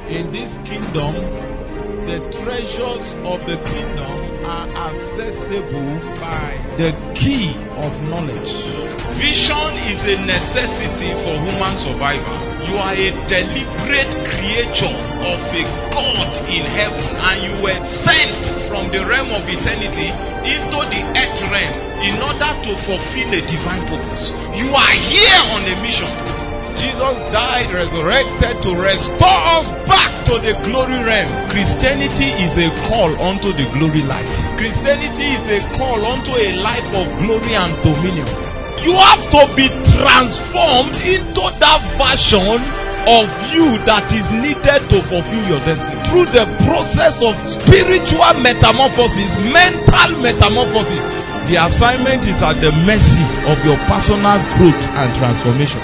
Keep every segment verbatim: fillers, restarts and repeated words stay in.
In this kingdom, the treasures of the kingdom are accessible by the key of knowledge. Vision is a necessity for human survival. You are a deliberate creature of a God in heaven, and you were sent from the realm of eternity into the earth realm in order to fulfill a divine purpose. You are here on a mission. Jesus died, resurrected to restore us back to the glory realm. Christianity is a call unto the glory life. Christianity is a call unto a life of glory and dominion. You have to be transformed into that version of you that is needed to fulfill your destiny. Through the process of spiritual metamorphosis, mental metamorphosis, the assignment is at the mercy of your personal growth and transformation.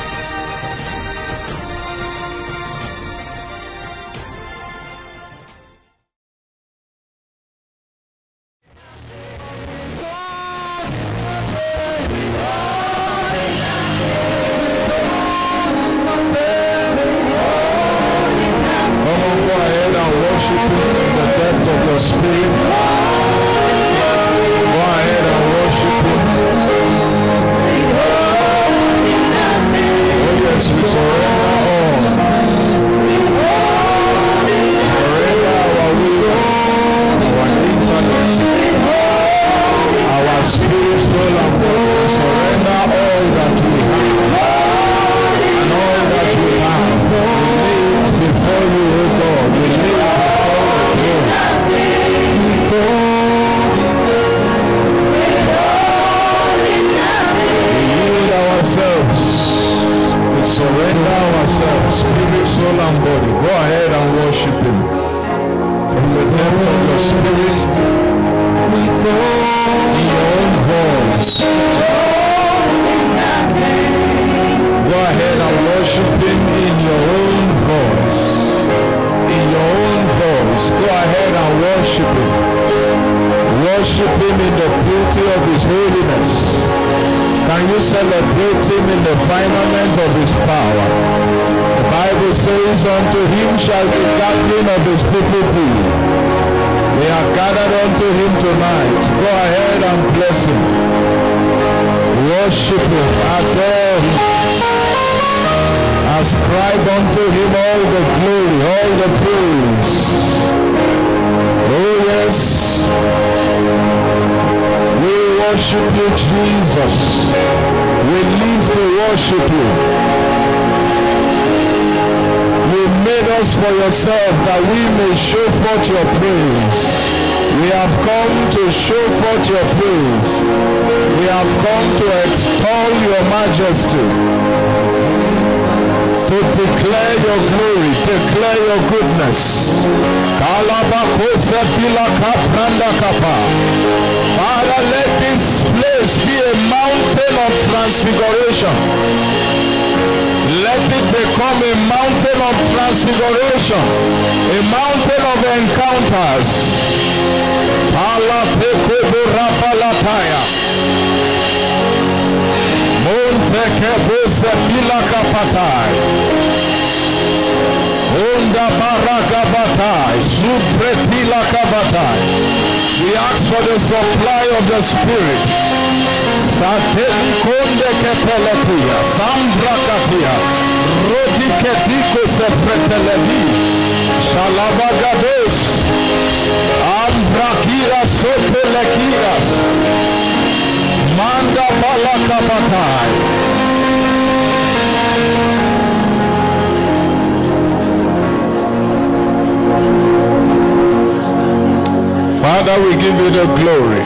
Father, we give you the glory.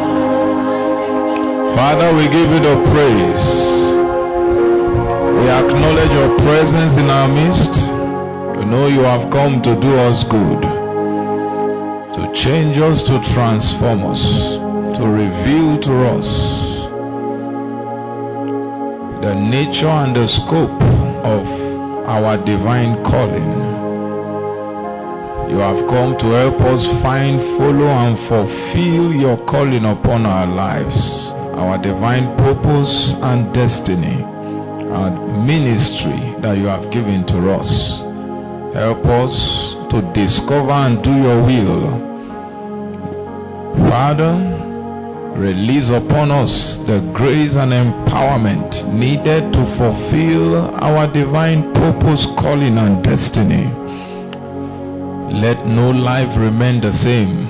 Father, we give you the praise. We acknowledge your presence in our midst. We know you have come to do us good, to change us, to transform us, to reveal to us the nature and the scope of our divine calling. You have come to help us find, follow, and fulfill your calling upon our lives, our divine purpose and destiny and ministry that you have given to us. Help us to discover and do your will. Father, release upon us the grace and empowerment needed to fulfill our divine purpose, calling, and destiny. Let no life remain the same.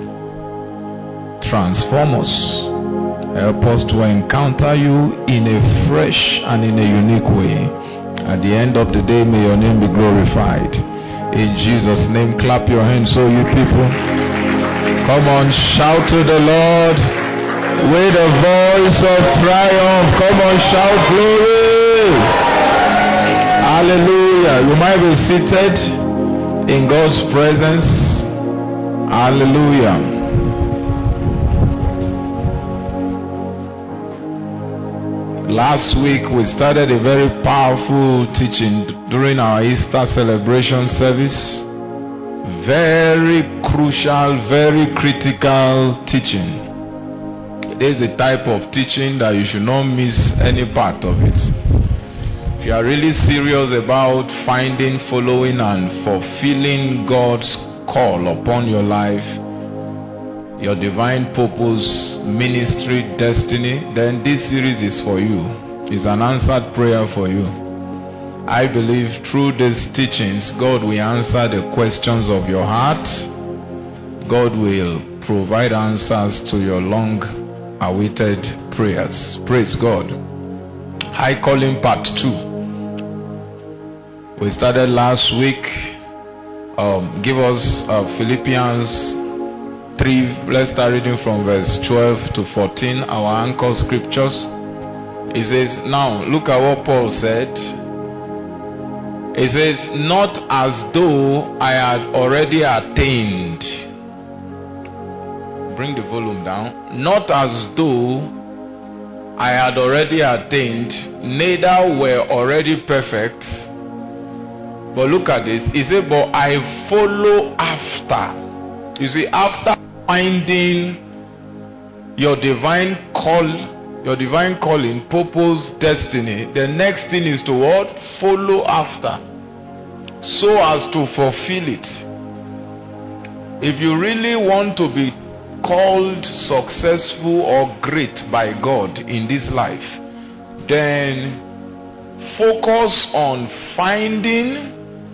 Transform us. Help us to encounter you in a fresh and in a unique way. At the end of the day, may your name be glorified. In Jesus' name, clap your hands, so you people. Come on, shout to the Lord with a voice of triumph. Come on, shout glory. Hallelujah. You might be seated in God's presence. Hallelujah. Last week we started a very powerful teaching during our Easter celebration service. Very crucial, very critical teaching. It is a type of teaching that you should not miss any part of it. If you are really serious about finding, following, and fulfilling God's call upon your life, your divine purpose, ministry, destiny, then this series is for you. It's an answered prayer for you. I believe through these teachings, God will answer the questions of your heart. God will provide answers to your long-awaited prayers. Praise God. High Calling Part two. We started last week. Um, give us uh, Philippians three, let's start reading from verse twelve to fourteen, our anchor scriptures. It says, now look at what Paul said. It says, not as though I had already attained. Bring the volume down. Not as though I had already attained, neither were already perfect. But look at this. He said, but I follow after. You see, after finding your divine call, your divine calling, purpose, destiny, the next thing is to what? Follow after, so as to fulfill it. If you really want to be called successful or great by God in this life, then focus on finding,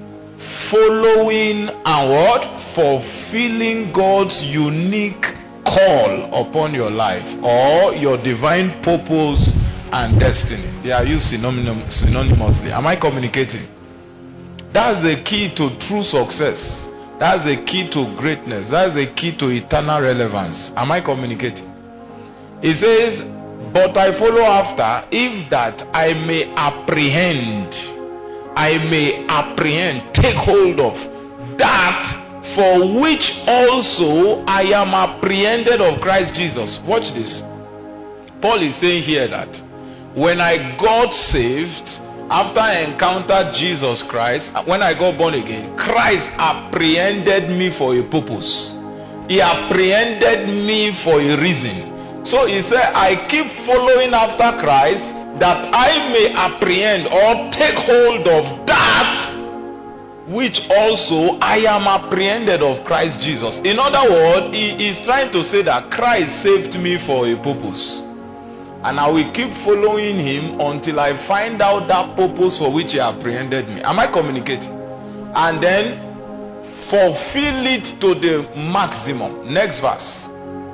following, and what? Fulfilling God's unique call upon your life, or your divine purpose and destiny. They are used synonym- synonymously. Am I communicating? That's the key to true success. That's the key to greatness. That's the key to eternal relevance. Am I communicating? It says, but I follow after, if that I may apprehend, I may apprehend, take hold of that for which also I am apprehended of Christ Jesus. Watch this. Paul is saying here that when I got saved, after I encountered Jesus Christ, when I got born again, Christ apprehended me for a purpose. He apprehended me for a reason. So he said, I keep following after Christ that I may apprehend or take hold of that which also I am apprehended of Christ Jesus. In other words, he is trying to say that Christ saved me for a purpose, and I will keep following him until I find out that purpose for which he apprehended me. Am I communicating? And then fulfill it to the maximum. Next verse.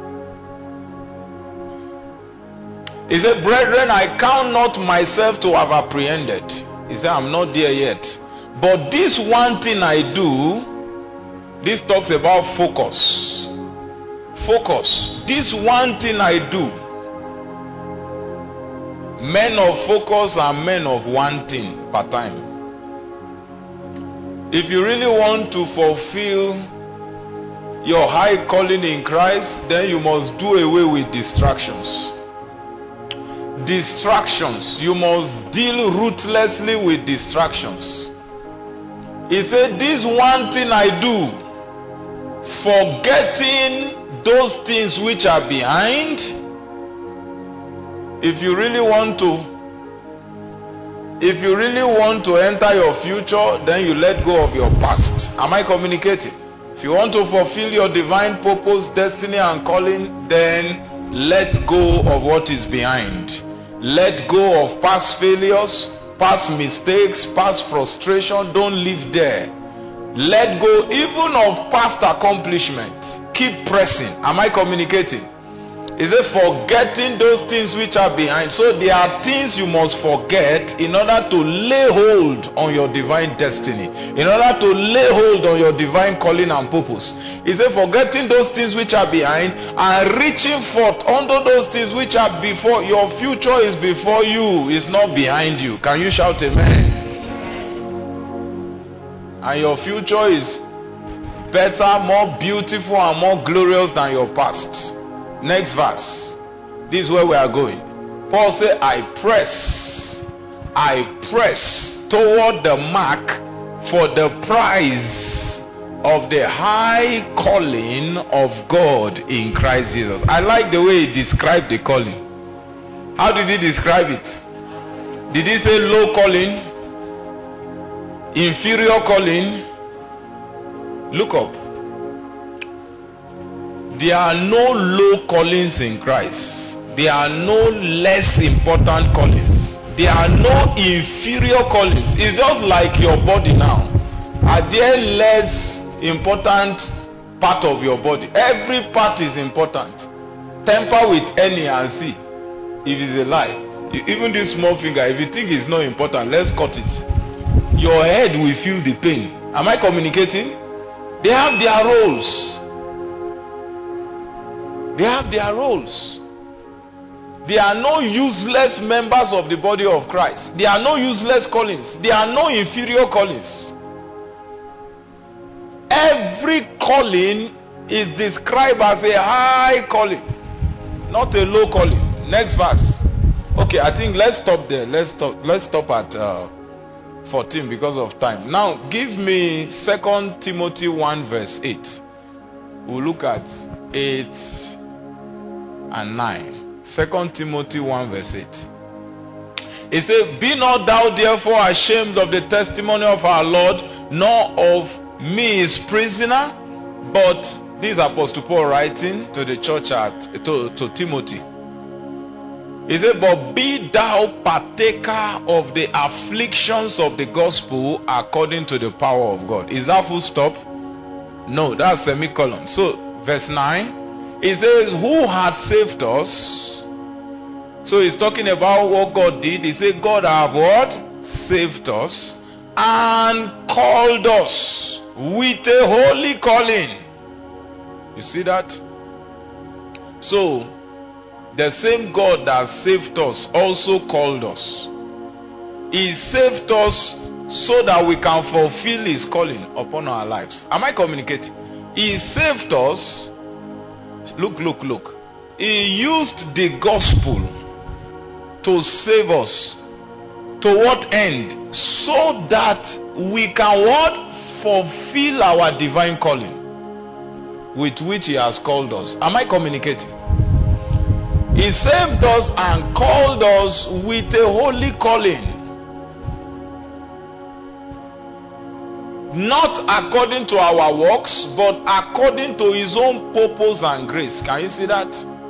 He said, brethren, I count not myself to have apprehended. He said, I'm not there yet. But this one thing I do, this talks about focus. Focus. This one thing I do. Men of focus are men of one thing per time. If you really want to fulfill your high calling in Christ, then you must do away with distractions. Distractions. You must deal ruthlessly with distractions. He said, this one thing I do, forgetting those things which are behind. If you really want to, If you really want to enter your future, then you let go of your past. Am I communicating? If you want to fulfill your divine purpose, destiny, and calling, then let go of what is behind. Let go of past failures, past mistakes, past frustration. Don't live there. Let go even of past accomplishment. Keep pressing. Am I communicating? Is it forgetting those things which are behind? So there are things you must forget in order to lay hold on your divine destiny, in order to lay hold on your divine calling and purpose. Is it forgetting those things which are behind and reaching forth under those things which are before? Your future is before you, it's not behind you. Can you shout amen? And your future is better, more beautiful, and more glorious than your past. Next verse. This is where we are going. Paul said, I press, I press toward the mark for the prize of the high calling of God in Christ Jesus. I like the way he described the calling. How did he describe it? Did he say low calling? Inferior calling? Look up. There are no low callings in Christ. There are no less important callings. There are no inferior callings. It's just like your body now. Are there less important part of your body? Every part is important. Temper with any and see if it's a lie. Even this small finger, if you think it's not important, let's cut it. Your head will feel the pain. Am I communicating? They have their roles. They have their roles. There are no useless members of the body of Christ. There are no useless callings. There are no inferior callings. Every calling is described as a high calling, not a low calling. Next verse. Okay, I think let's stop there. Let's stop. Let's stop at uh, fourteen because of time. Now, give me Second Timothy one verse eight. We'll look at eight and nine. Second Timothy one verse eight. It says, be not thou therefore ashamed of the testimony of our Lord, nor of me his prisoner. But this is Apostle Paul writing to the church at to, to Timothy. He said, but be thou partaker of the afflictions of the gospel according to the power of God. Is that full stop? No, that's semicolon. So verse nine. It says, who had saved us? So he's talking about what God did. He said, God have what? Saved us and called us with a holy calling. You see that? So, the same God that saved us also called us. He saved us so that we can fulfill his calling upon our lives. Am I communicating? He saved us. Look, look, look. He used the gospel to save us. To what end? So that we can what? Fulfill our divine calling with which he has called us. Am I communicating? He saved us and called us with a holy calling. Not according to our works, but according to his own purpose and grace. Can you see that?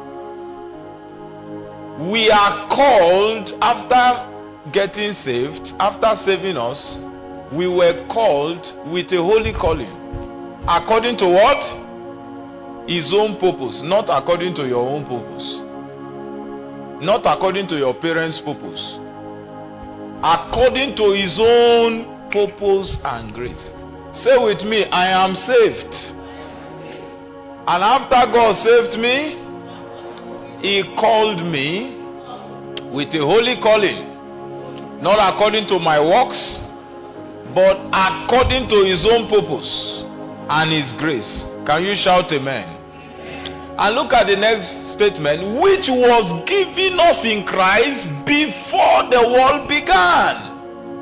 We are called after getting saved, after saving us, we were called with a holy calling. According to what? His own purpose, not according to your own purpose. Not according to your parents' purpose. According to his own purpose and grace. Say with me, I am saved. And after God saved me, he called me with a holy calling. Not according to my works, but according to his own purpose and his grace. Can you shout amen? And look at the next statement, which was given us in Christ before the world began.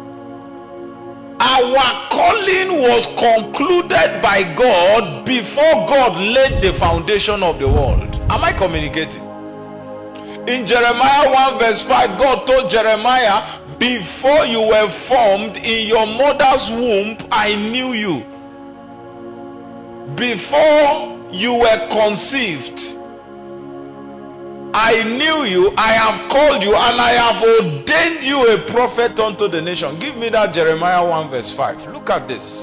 Our calling was concluded by God before God laid the foundation of the world. Am I communicating? In Jeremiah one verse five, God told Jeremiah, Before you were formed in your mother's womb, I knew you. Before you were conceived, I knew you, I have called you, and I have ordained you a prophet unto the nation. Give me that Jeremiah one verse five. Look at this.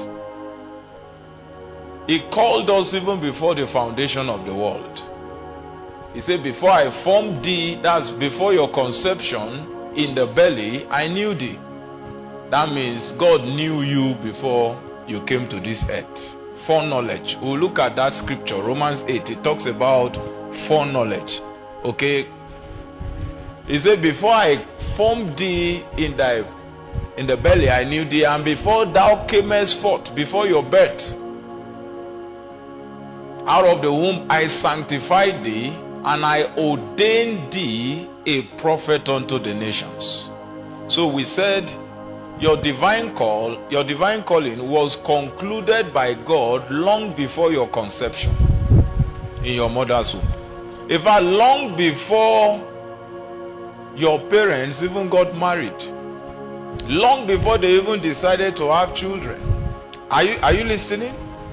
He called us even before the foundation of the world. He said, before I formed thee, that's before your conception in the belly, I knew thee. That means God knew you before you came to this earth. Foreknowledge. We'll look at that scripture, Romans eight. It talks about foreknowledge. Okay. He said, before I formed thee in thy in the belly, I knew thee, and before thou camest forth, before your birth, out of the womb I sanctified thee, and I ordained thee a prophet unto the nations. So we said your divine call, your divine calling was concluded by God long before your conception in your mother's womb. In fact, long before your parents even got married, long before they even decided to have children. Are you are you listening?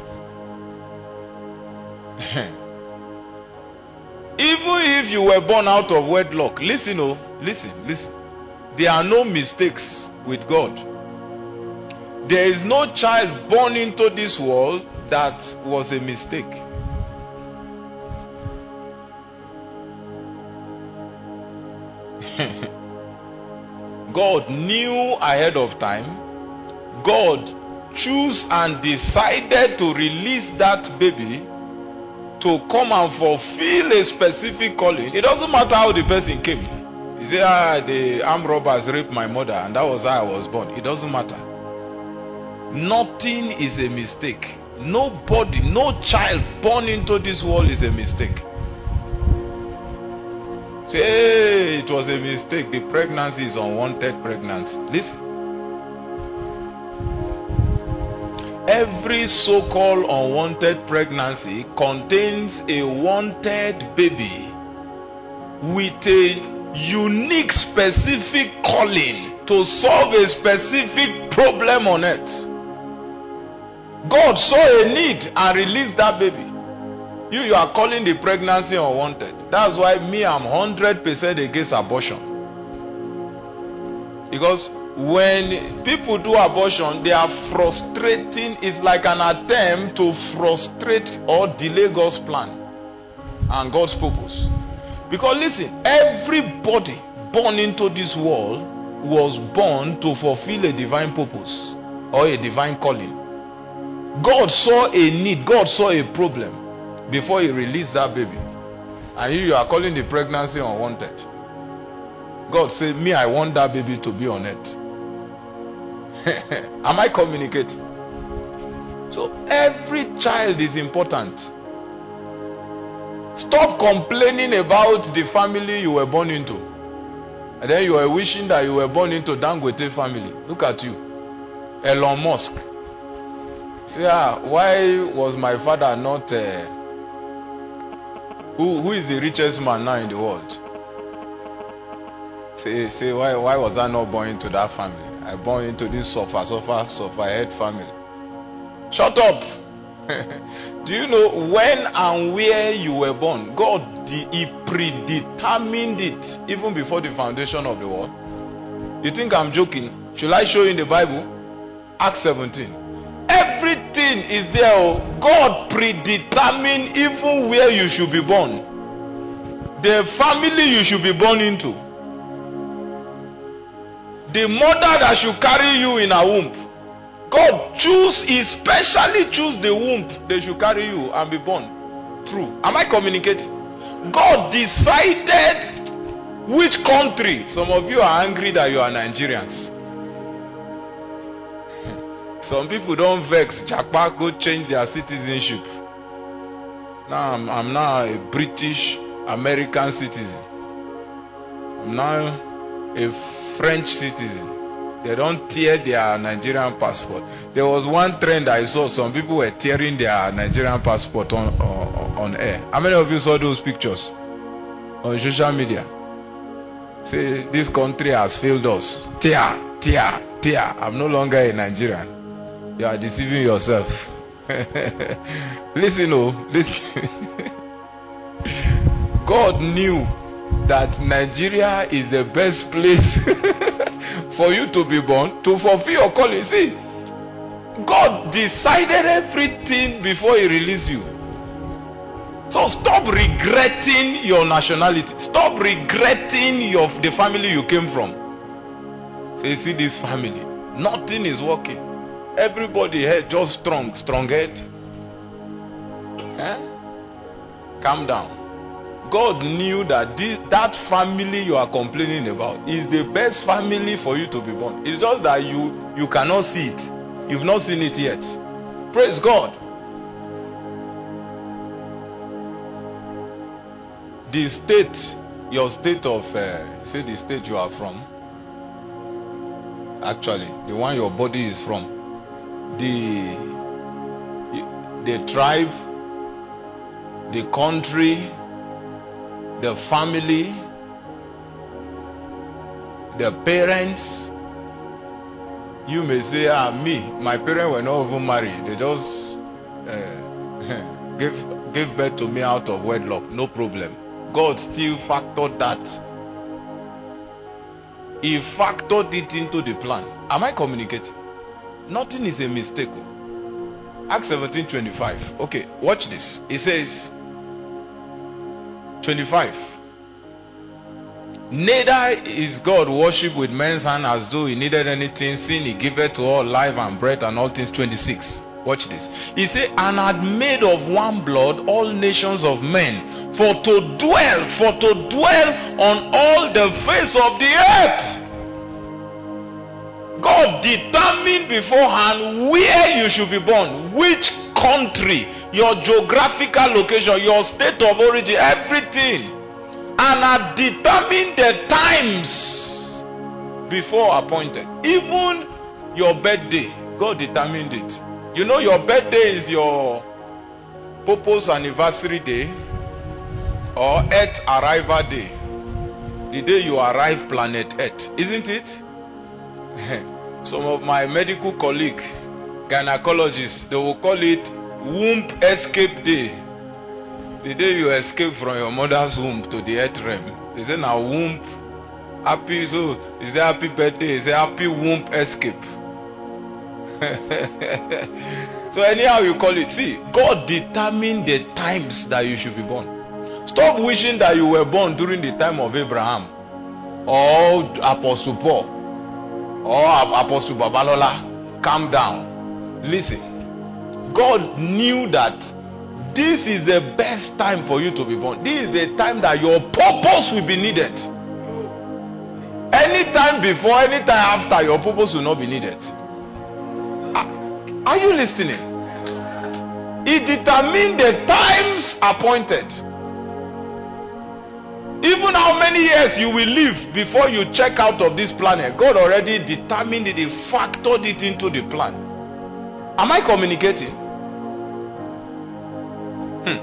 Even if you were born out of wedlock, listen, oh, listen, listen. There are no mistakes with God. There is no child born into this world that was a mistake. God knew ahead of time. God chose and decided to release that baby to come and fulfill a specific calling. It doesn't matter how the person came. You say, ah, the armed robbers raped my mother and that was how I was born. It doesn't matter. Nothing is a mistake. Nobody, no child born into this world is a mistake. Say, hey, it was a mistake. The pregnancy is unwanted pregnancy. Listen. Every so-called unwanted pregnancy contains a wanted baby with a unique, specific calling to solve a specific problem on earth. God saw a need and released that baby. You, you are calling the pregnancy unwanted. That's why me, I'm one hundred percent against abortion. Because when people do abortion, they are frustrating. It's like an attempt to frustrate or delay God's plan and God's purpose. Because listen, everybody born into this world was born to fulfill a divine purpose or a divine calling. God saw a need, God saw a problem before he released that baby. And you, you are calling the pregnancy unwanted. God said, me, I want that baby to be on earth. Am I communicating? So every child is important. Stop complaining about the family you were born into, and then you are wishing that you were born into Dangote family. Look at you, Elon Musk. Say, ah, why was my father not? Uh, who who is the richest man now in the world? Say say why why was I not born into that family? I born into this suffer, suffer, suffer head family. Shut up. Do you know when and where you were born? God, he predetermined it even before the foundation of the world. You think I'm joking? Should I show you in the Bible? Acts seventeen. Everything is there. God predetermined even where you should be born. The family you should be born into. The mother that should carry you in her womb, God choose, he specially choose the womb they should carry you and be born through. Am I communicating? God decided which country. Some of you are angry that you are Nigerians. Some people don't vex. Japa go change their citizenship. Now I'm, I'm now a British American citizen. I'm now a French citizen. They don't tear their Nigerian passport. There was one trend I saw. Some people were tearing their Nigerian passport on, on, on air. How many of you saw those pictures on social media? Say, this country has failed us. Tia, tia, tia. I'm no longer a Nigerian. You are deceiving yourself. Listen, oh, listen. God knew that Nigeria is the best place for you to be born, to fulfill your calling. See, God decided everything before He released you. So stop regretting your nationality. Stop regretting your the family you came from. Say, see this family, nothing is working. Everybody head just strong, strong head. Eh? Calm down. God knew that this, that family you are complaining about is the best family for you to be born. It's just that you you cannot see it. You've not seen it yet. Praise God. The state, your state of, uh, say the state you are from, actually, the one your body is from, the, the tribe, the country, the family, the parents. You may say, ah, me, my parents were not even married. They just uh, gave, gave birth to me out of wedlock. No problem. God still factored that. He factored it into the plan. Am I communicating? Nothing is a mistake. Acts seventeen twenty-five. Okay, watch this. It says, twenty-five. Neither is God worshipped with men's hand as though He needed anything, seeing He giveth to all life and breath and all things. twenty-six. Watch this. He said, and had made of one blood all nations of men, for to dwell, for to dwell on all the face of the earth. God determined beforehand where you should be born, which country, your geographical location, your state of origin, everything. And had determined the times before appointed. Even your birthday, God determined it. You know your birthday is your purpose anniversary day or Earth arrival day. The day you arrive planet Earth, isn't it? Some of my medical colleagues, gynecologists, they will call it womb escape day. The day you escape from your mother's womb to the earth realm. They say now womb happy, so is there happy birthday? Is there happy womb escape? So anyhow you call it, see, God determined the times that you should be born. Stop wishing that you were born during the time of Abraham or Apostle Paul or Apostle Babalola. Calm down. Listen, God knew that this is the best time for you to be born. This is the time that your purpose will be needed. Anytime before, anytime after, your purpose will not be needed. Are you listening? He determined the times appointed. Even how many years you will live before you check out of this planet, God already determined it. He factored it into the plan. Am I communicating? Hmm.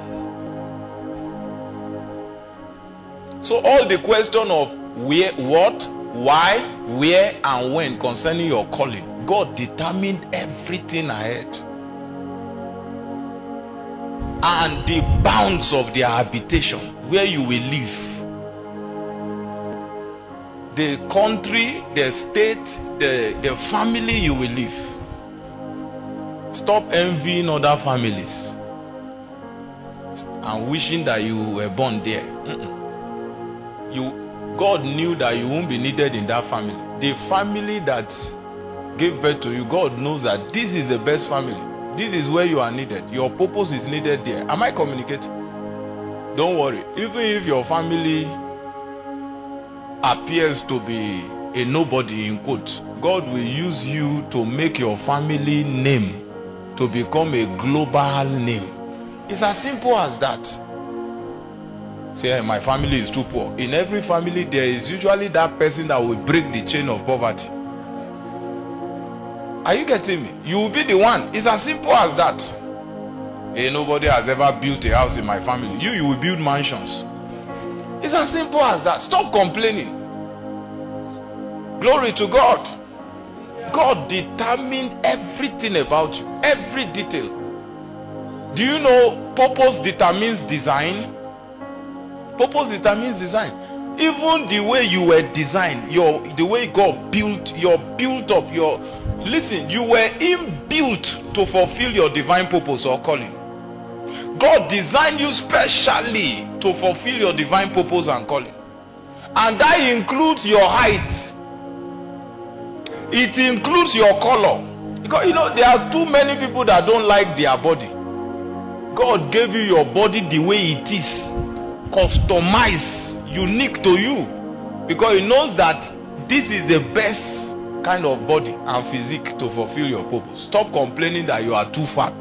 So all the question of where, what, why, where, and when concerning your calling, God determined everything ahead. And the bounds of their habitation, where you will live. The country, the state, the, the family you will live. Stop envying other families and wishing that you were born there. Mm-mm. You, God knew that you won't be needed in that family. The family that gave birth to you, God knows that this is the best family. This is where you are needed. Your purpose is needed there. Am I communicating? Don't worry. Even if your family appears to be a nobody in quotes, God will use you to make your family name to become a global name. It's as simple as that. Say, hey, my family is too poor. In every family, there is usually that person that will break the chain of poverty. Are you getting me? You will be the one. It's as simple as that. Hey, nobody has ever built a house in my family. You, you will build mansions. It's as simple as that. Stop complaining. Glory to God. God determined everything about you, every detail. Do you know purpose determines design? Purpose determines design. Even the way you were designed, your the way God built, you're built up, your listen, you were inbuilt to fulfill your divine purpose or calling. God designed you specially to fulfill your divine purpose and calling. And that includes your height. It includes your color. Because you know there are too many people that don't like their body. God gave you your body the way it is, customized, unique to you, because He knows that this is the best kind of body and physique to fulfill your purpose. Stop complaining that you are too fat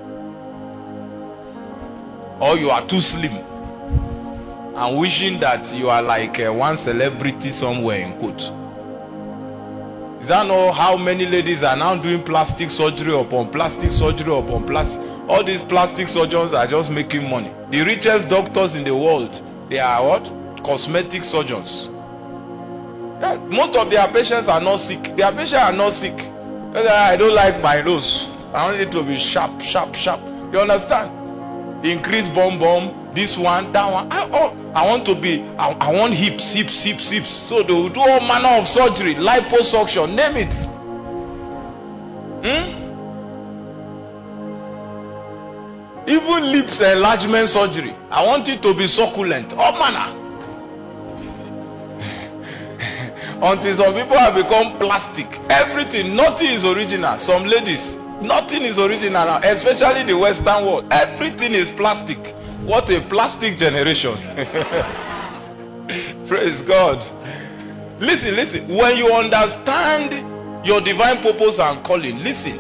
or you are too slim and wishing that you are like uh, one celebrity somewhere in quote. Is that know how many ladies are now doing plastic surgery upon plastic surgery upon plastic? All these plastic surgeons are just making money. The richest doctors in the world, they are what? Cosmetic surgeons. Yeah, most of their patients are not sick. Their patients are not sick. I don't like my nose. I want it to be sharp, sharp, sharp. You understand? Increase bomb bomb. This one, that one. I, oh, I want to be. I, I want hips, hips, hips, hips. So they will do all manner of surgery, liposuction, name it. Hmm? Even lips enlargement surgery. I want it to be succulent. All manner. Until some people have become plastic. Everything, nothing is original. Some ladies, nothing is original now, especially the Western world. Everything is plastic. What a plastic generation. Praise God. Listen, listen. When you understand your divine purpose and calling, listen.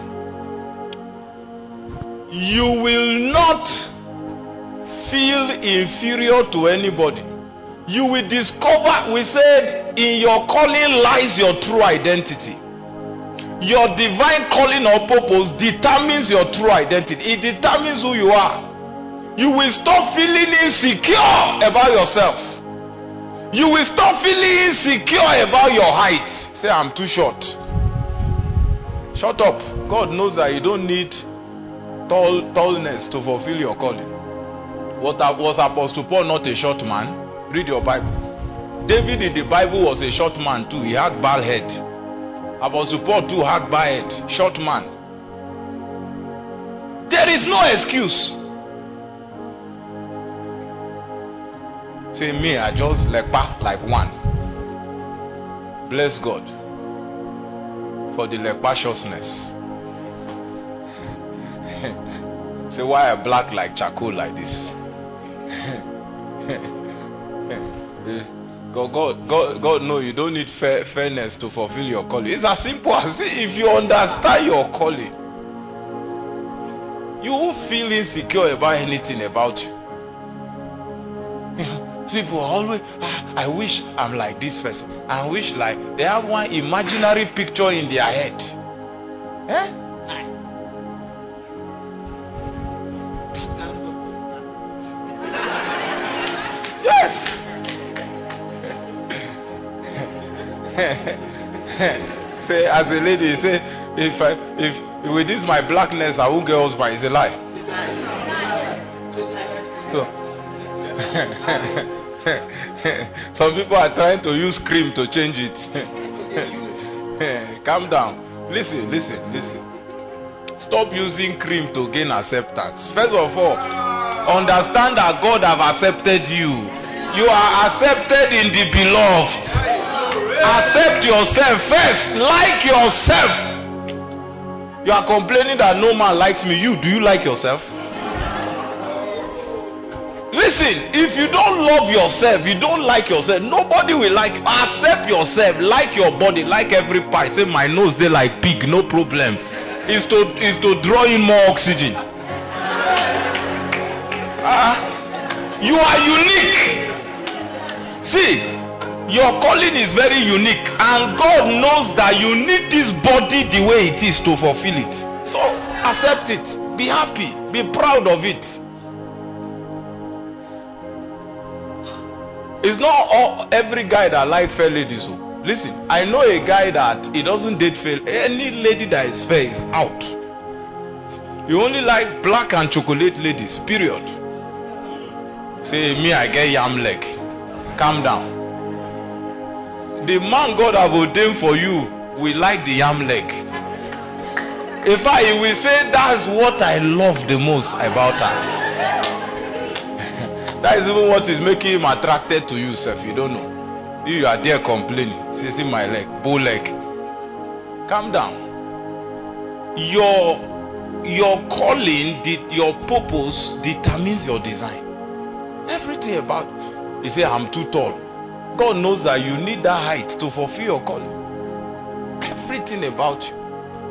You will not feel inferior to anybody. You will discover, we said, in your calling lies your true identity. Your divine calling or purpose determines your true identity. It determines who you are. You will stop feeling insecure about yourself. You will stop feeling insecure about your height. Say, I'm too short. Shut up. God knows that you don't need tall tallness to fulfill your calling. What was Apostle Paul not a short man? Read your Bible. David in the Bible was a short man too. He had bald head. Apostle Paul too had bald head. Short man. There is no excuse. Say me, I just lekpa like one. Bless God for the lekpaciousness. Say why I black like charcoal like this? God, God, God, God, no, you don't need fair, fairness to fulfill your calling. It's as simple as if you understand your calling, you won't feel insecure about anything about you. You know, people always, ah, I wish I'm like this person. I wish like they have one imaginary picture in their head. Eh? Yes. Say as a lady, say if I, if with this my blackness I won't get husband. It's a lie. So, some people are trying to use cream to change it. Calm down. Listen, listen, listen. Stop using cream to gain acceptance. First of all, understand that God have accepted you. You are accepted in the beloved. Accept yourself first. Like yourself. You are complaining that no man likes me. You, do you like yourself? Listen, if you don't love yourself, you don't like yourself, nobody will like you. Accept yourself. Like your body. Like every part. Say my nose they like pig. No problem. Is to, is to draw in more oxygen. Uh, you are unique. See, your calling is very unique, and God knows that you need this body the way it is to fulfill it. So accept it. Be happy. Be proud of it. It's not all, every guy that like fair ladies. Listen, I know a guy that he doesn't date fair. Any lady that is fair is out. He only likes black and chocolate ladies, period. Say, me, I get yam leg. Calm down. The man God have ordained for you will like the yam leg. In fact, he will say, that's what I love the most about her. That is even what is making him attracted to you, sir. If you don't know. You are there complaining. See, see my leg, bow leg. Calm down. Your your calling, your purpose determines your design. Everything about you say, I'm too tall. God knows that you need that height to fulfill your calling. Everything about you.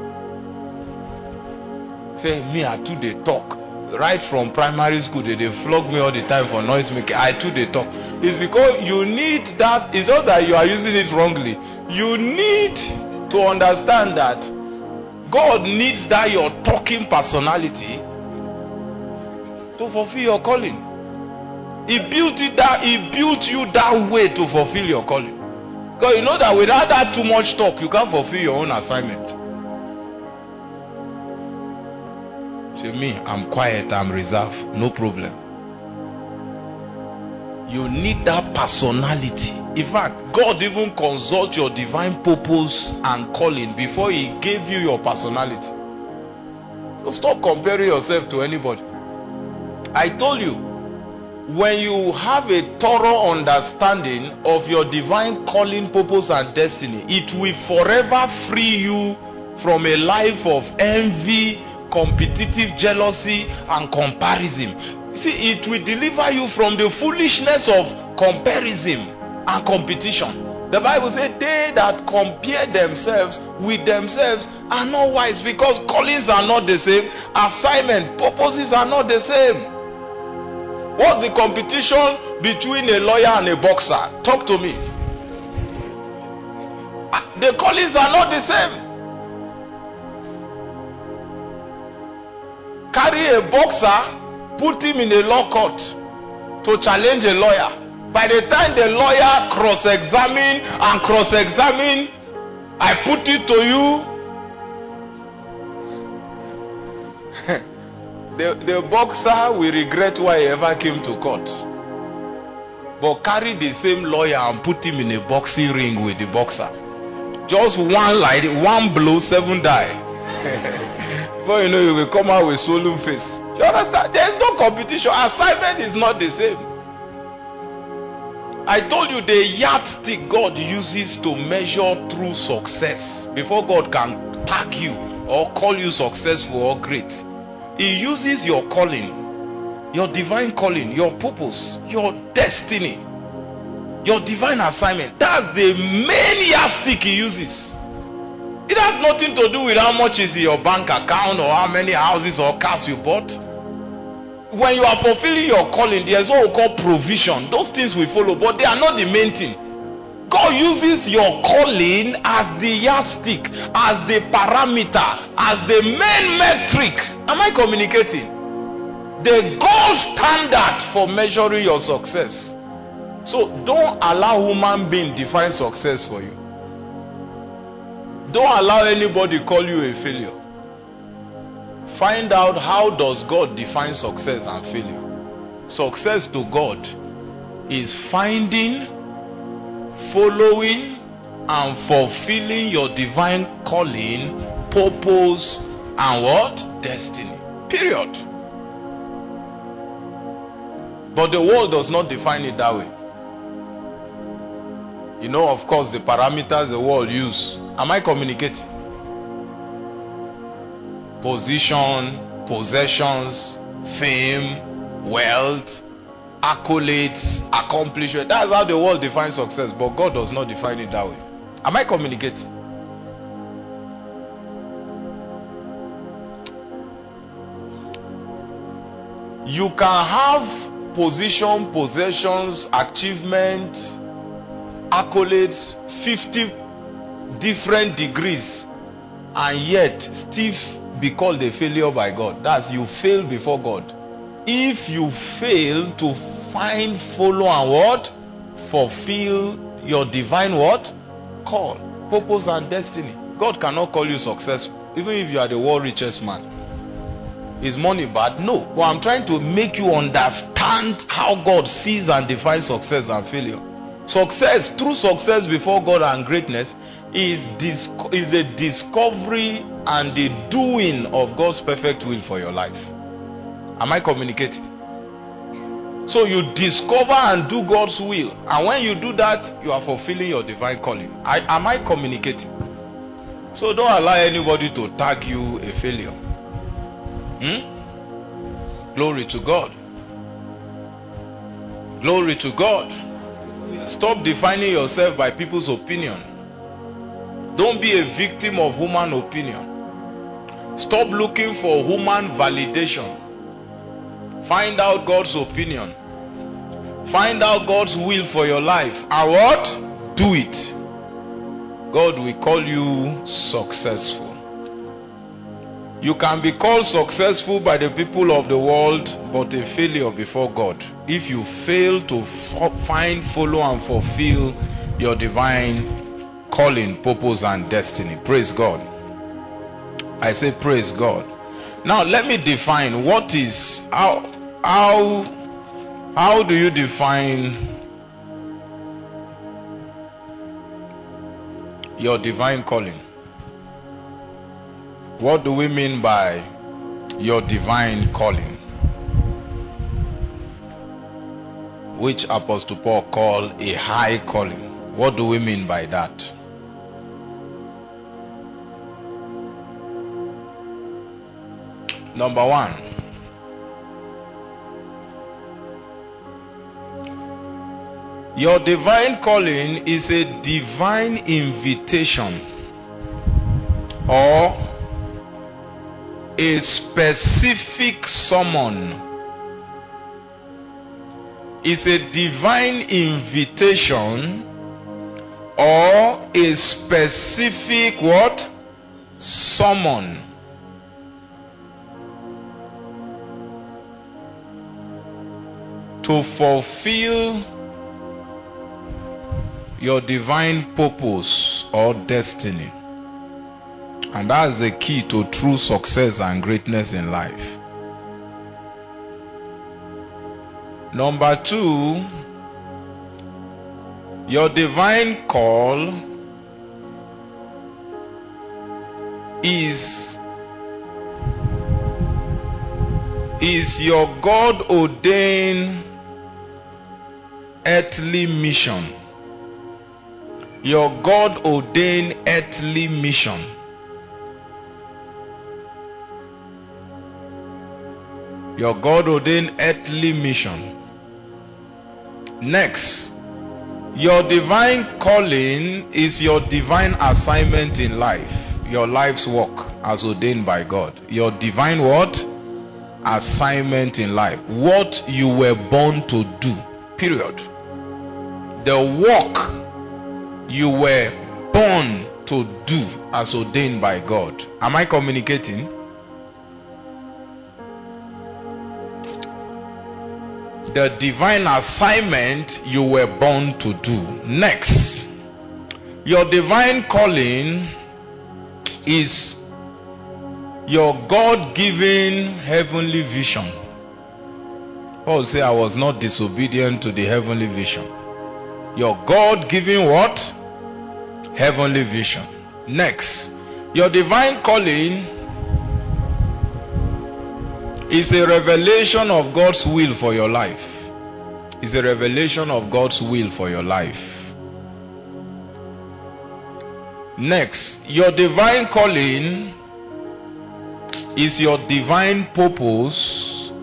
Say, me, I too they talk. Right from primary school, they, they flog me all the time for noise making. I too they talk. It's because you need that. It's not that you are using it wrongly. You need to understand that God needs that your talking personality to fulfill your calling. He built it that He built you that way to fulfill your calling. Because you know that without that too much talk, you can't fulfill your own assignment. To me, I'm quiet, I'm reserved, no problem. You need that personality. In fact, God even consult your divine purpose and calling before He gave you your personality. So stop comparing yourself to anybody. I told you, when you have a thorough understanding of your divine calling, purpose and destiny, it will forever free you from a life of envy, competitive jealousy and comparison. See, it will deliver you from the foolishness of comparison and competition. The Bible says they that compare themselves with themselves are not wise, because callings are not the same, assignment, purposes are not the same. What's the competition between a lawyer and a boxer? Talk to me. The callings are not the same. Carry a boxer, put him in a law court to challenge a lawyer. By the time the lawyer cross-examine and cross-examine, I put it to you, the, the boxer will regret why he ever came to court. But carry the same lawyer and put him in a boxing ring with the boxer. Just one light, one blow, seven die. But you know, you will come out with swollen face. You understand? There is no competition. Assignment is not the same. I told you the yardstick God uses to measure true success before God can tag you or call you successful or great. He uses your calling, your divine calling, your purpose, your destiny, your divine assignment. That's the main yardstick He uses. It has nothing to do with how much is in your bank account or how many houses or cars you bought. When you are fulfilling your calling, there is what we call provision. Those things will follow, but they are not the main thing. God uses your calling as the yardstick, as the parameter, as the main metric. Am I communicating? The gold standard for measuring your success. So don't allow human being define success for you. Don't allow anybody call you a failure. Find out how does God define success and failure. Success to God is finding, following, and fulfilling your divine calling, purpose, and what? Destiny. Period. But the world does not define it that way. You know, of course, the parameters the world use. Am I communicating? Position, possessions, fame, wealth, accolades, accomplishment. That's how the world defines success, but God does not define it that way. Am I communicating? You can have position, possessions, achievement, accolades, fifty different degrees, and yet still be called a failure by God. That's you fail before God. If you fail to find, follow, and what? Fulfill your divine what? call, purpose, and destiny. God cannot call you successful, even if you are the world richest man. Is money bad? No. But I'm trying to make you understand how God sees and defines success and failure. Success, true success before God and greatness, is, dis- is a discovery and the doing of God's perfect will for your life. Am I communicating? So you discover and do God's will, and when you do that, you are fulfilling your divine calling. I, am I communicating? So don't allow anybody to tag you a failure. Hmm? Glory to God. Glory to God. Stop defining yourself by people's opinion. Don't be a victim of human opinion. Stop looking for human validation. Find out God's opinion. Find out God's will for your life. And what? Do it. God will call you successful. You can be called successful by the people of the world, but a failure before God if you fail to f- find, follow, and fulfill your divine calling, purpose, and destiny. Praise God. I say praise God. Now let me define what is, how, how, how do you define your divine calling? What do we mean by your divine calling? Which Apostle Paul called a high calling. What do we mean by that? Number one, your divine calling is a divine invitation or a specific summon. Is a divine invitation or a specific what? Summon. To fulfill your divine purpose or destiny. And that's the key to true success and greatness in life. Number two, your divine call is, is your God-ordained earthly mission. Your God-ordained earthly mission. Your God-ordained earthly mission. Next, your divine calling is your divine assignment in life. Your life's work as ordained by God. Your divine what? Assignment in life. What you were born to do. Period. The work you were born to do as ordained by God. Am I communicating? The divine assignment you were born to do. Next, your divine calling is your God-given heavenly vision. Paul said, I was not disobedient to the heavenly vision. Your God-given what? Heavenly vision. Next, your divine calling is a revelation of God's will for your life. It's a revelation of God's will for your life. Next, your divine calling is your divine purpose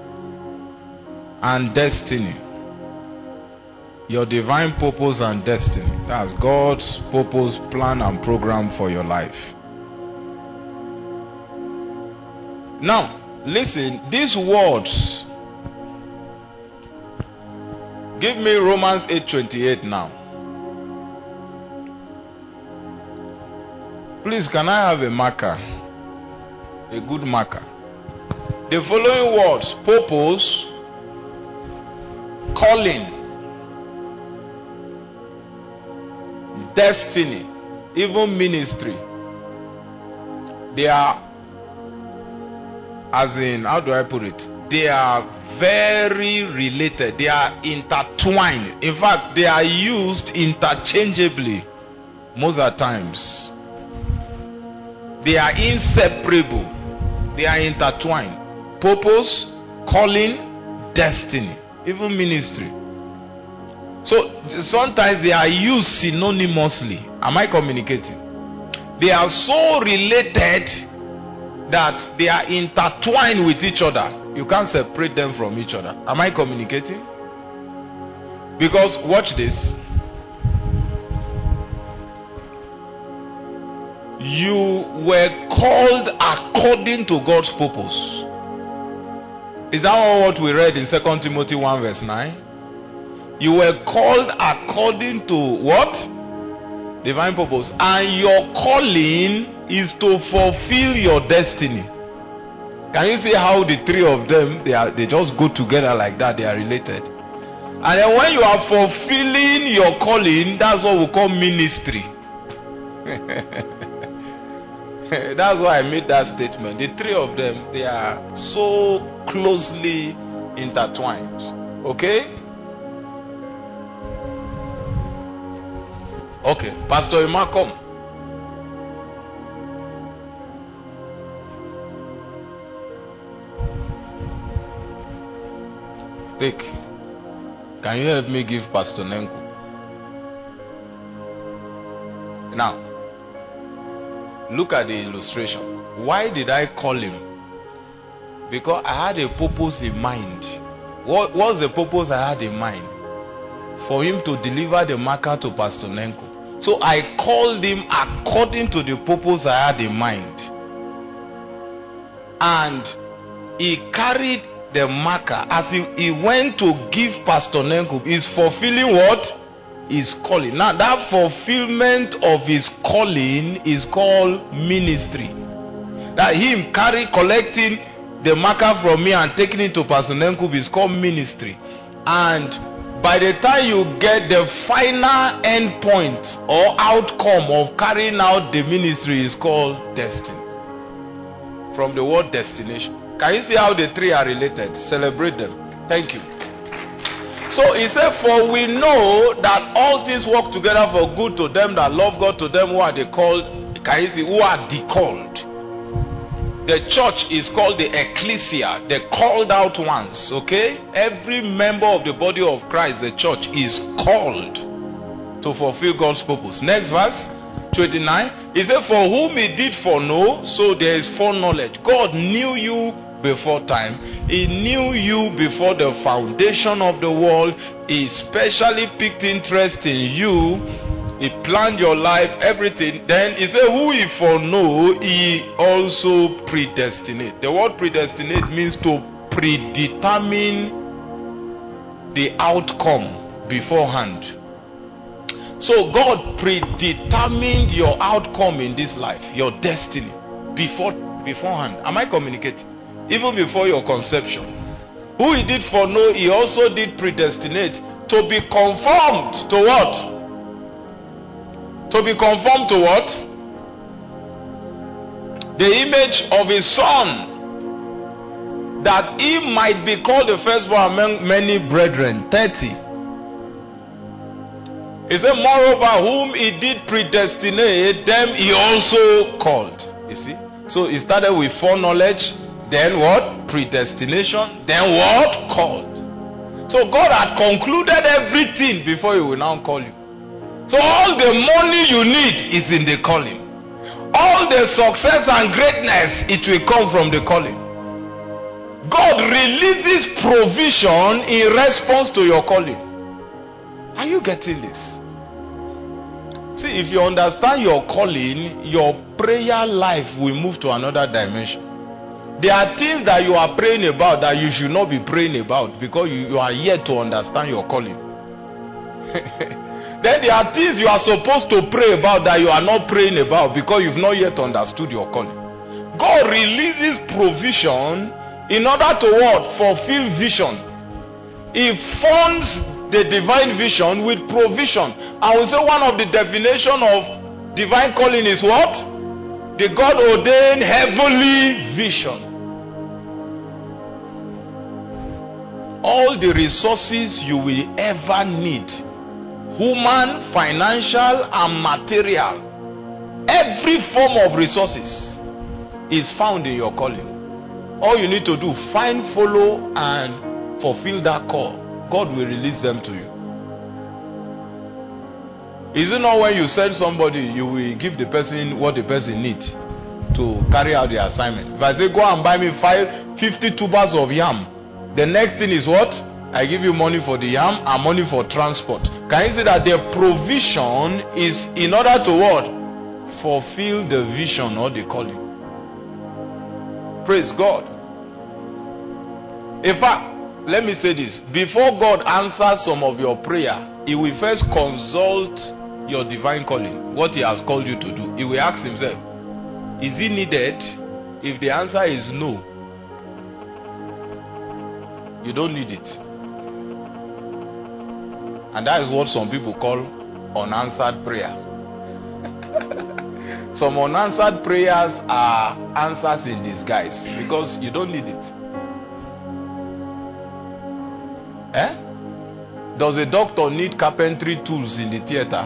and destiny. Your divine purpose and destiny. That's God's purpose, plan, and program for your life. Now, listen, these words. Give me Romans eight twenty-eight now. Please, can I have a marker? A good marker. The following words: purpose, calling, destiny, even ministry, they are, as in, how do I put it? They are very related. They are intertwined. In fact, they are used interchangeably most of the times. They are inseparable. They are intertwined. Purpose, calling, destiny, even ministry. So sometimes they are used synonymously. Am I communicating? They are so related that they are intertwined with each other. You can't separate them from each other. Am I communicating? Because watch this. You were called according to God's purpose. Is that what we read in Second Timothy one verse nine? You were called according to what? Divine purpose. And your calling is to fulfill your destiny. Can you see how the three of them, they are, they just go together like that? They are related. And then when you are fulfilling your calling, that's what we call ministry. That's why I made that statement. The three of them, they are so closely intertwined. Okay? Okay, Pastor Emma, come. Take. Can you help me give Pastor Nenko? Now, look at the illustration. Why did I call him? Because I had a purpose in mind. What was the purpose I had in mind? For him to deliver the marker to Pastor Nenko. So I called him according to the purpose I had in mind. And he carried the marker as he, he went to give Pastor Nenko. He's fulfilling what? His calling. Now that fulfillment of his calling is called ministry. That him carry collecting the marker from me and taking it to Pastor Nenko is called ministry. And by the time you get the final end point or outcome of carrying out the ministry is called destiny. From the word destination. Can you see how the three are related? Celebrate them. Thank you. So he said, for we know that all things work together for good to them that love God, to them who are the called. Can you see? Who are the called? The church is called the ecclesia, the called out ones. Okay? Every member of the body of Christ, the church, is called to fulfill God's purpose. Next verse, twenty-nine. He said, for whom he did foreknow, so there is foreknowledge. God knew you before time. He knew you before the foundation of the world. He specially picked interest in you. He planned your life, everything. Then he said, who he foreknow, he also predestinate. The word predestinate means to predetermine the outcome beforehand. So God predetermined your outcome in this life, your destiny, before beforehand. Am I communicating? Even before your conception. Who he did foreknow, he also did predestinate to be conformed to what? To be conformed to what? The image of his son, that he might be called the firstborn among many brethren. thirty. He said, moreover, whom he did predestinate, them he also called. You see? So he started with foreknowledge, then what? Predestination, then what? Called. So God had concluded everything before he will now call you. So all the money you need is in the calling. All the success and greatness, it will come from the calling. God releases provision in response to your calling. Are you getting this? See, if you understand your calling, your prayer life will move to another dimension. There are things that you are praying about that you should not be praying about because you, you are yet to understand your calling. Then there are things you are supposed to pray about that you are not praying about because you've not yet understood your calling. God releases provision in order to what? Fulfill vision. He funds the divine vision with provision. I will say one of the definition of divine calling is what? The God ordained heavenly vision. All the resources you will ever need, human, financial, and material, every form of resources is found in your calling. All you need to do, find, follow, and fulfill that call. God will release them to you. Is it not when you send somebody, you will give the person what the person needs to carry out the assignment? If I say, go and buy me five, fifty tubers of yam, the next thing is what? I give you money for the yam and money for transport. Can you see that the provision is in order to what? Fulfill the vision or the calling. Praise God. In fact, let me say this. Before God answers some of your prayer, He will first consult your divine calling, what He has called you to do. He will ask Himself, is it needed? If the answer is no, you don't need it. And that is what some people call unanswered prayer. Some unanswered prayers are answers in disguise because you don't need it. Eh? Does a doctor need carpentry tools in the theater?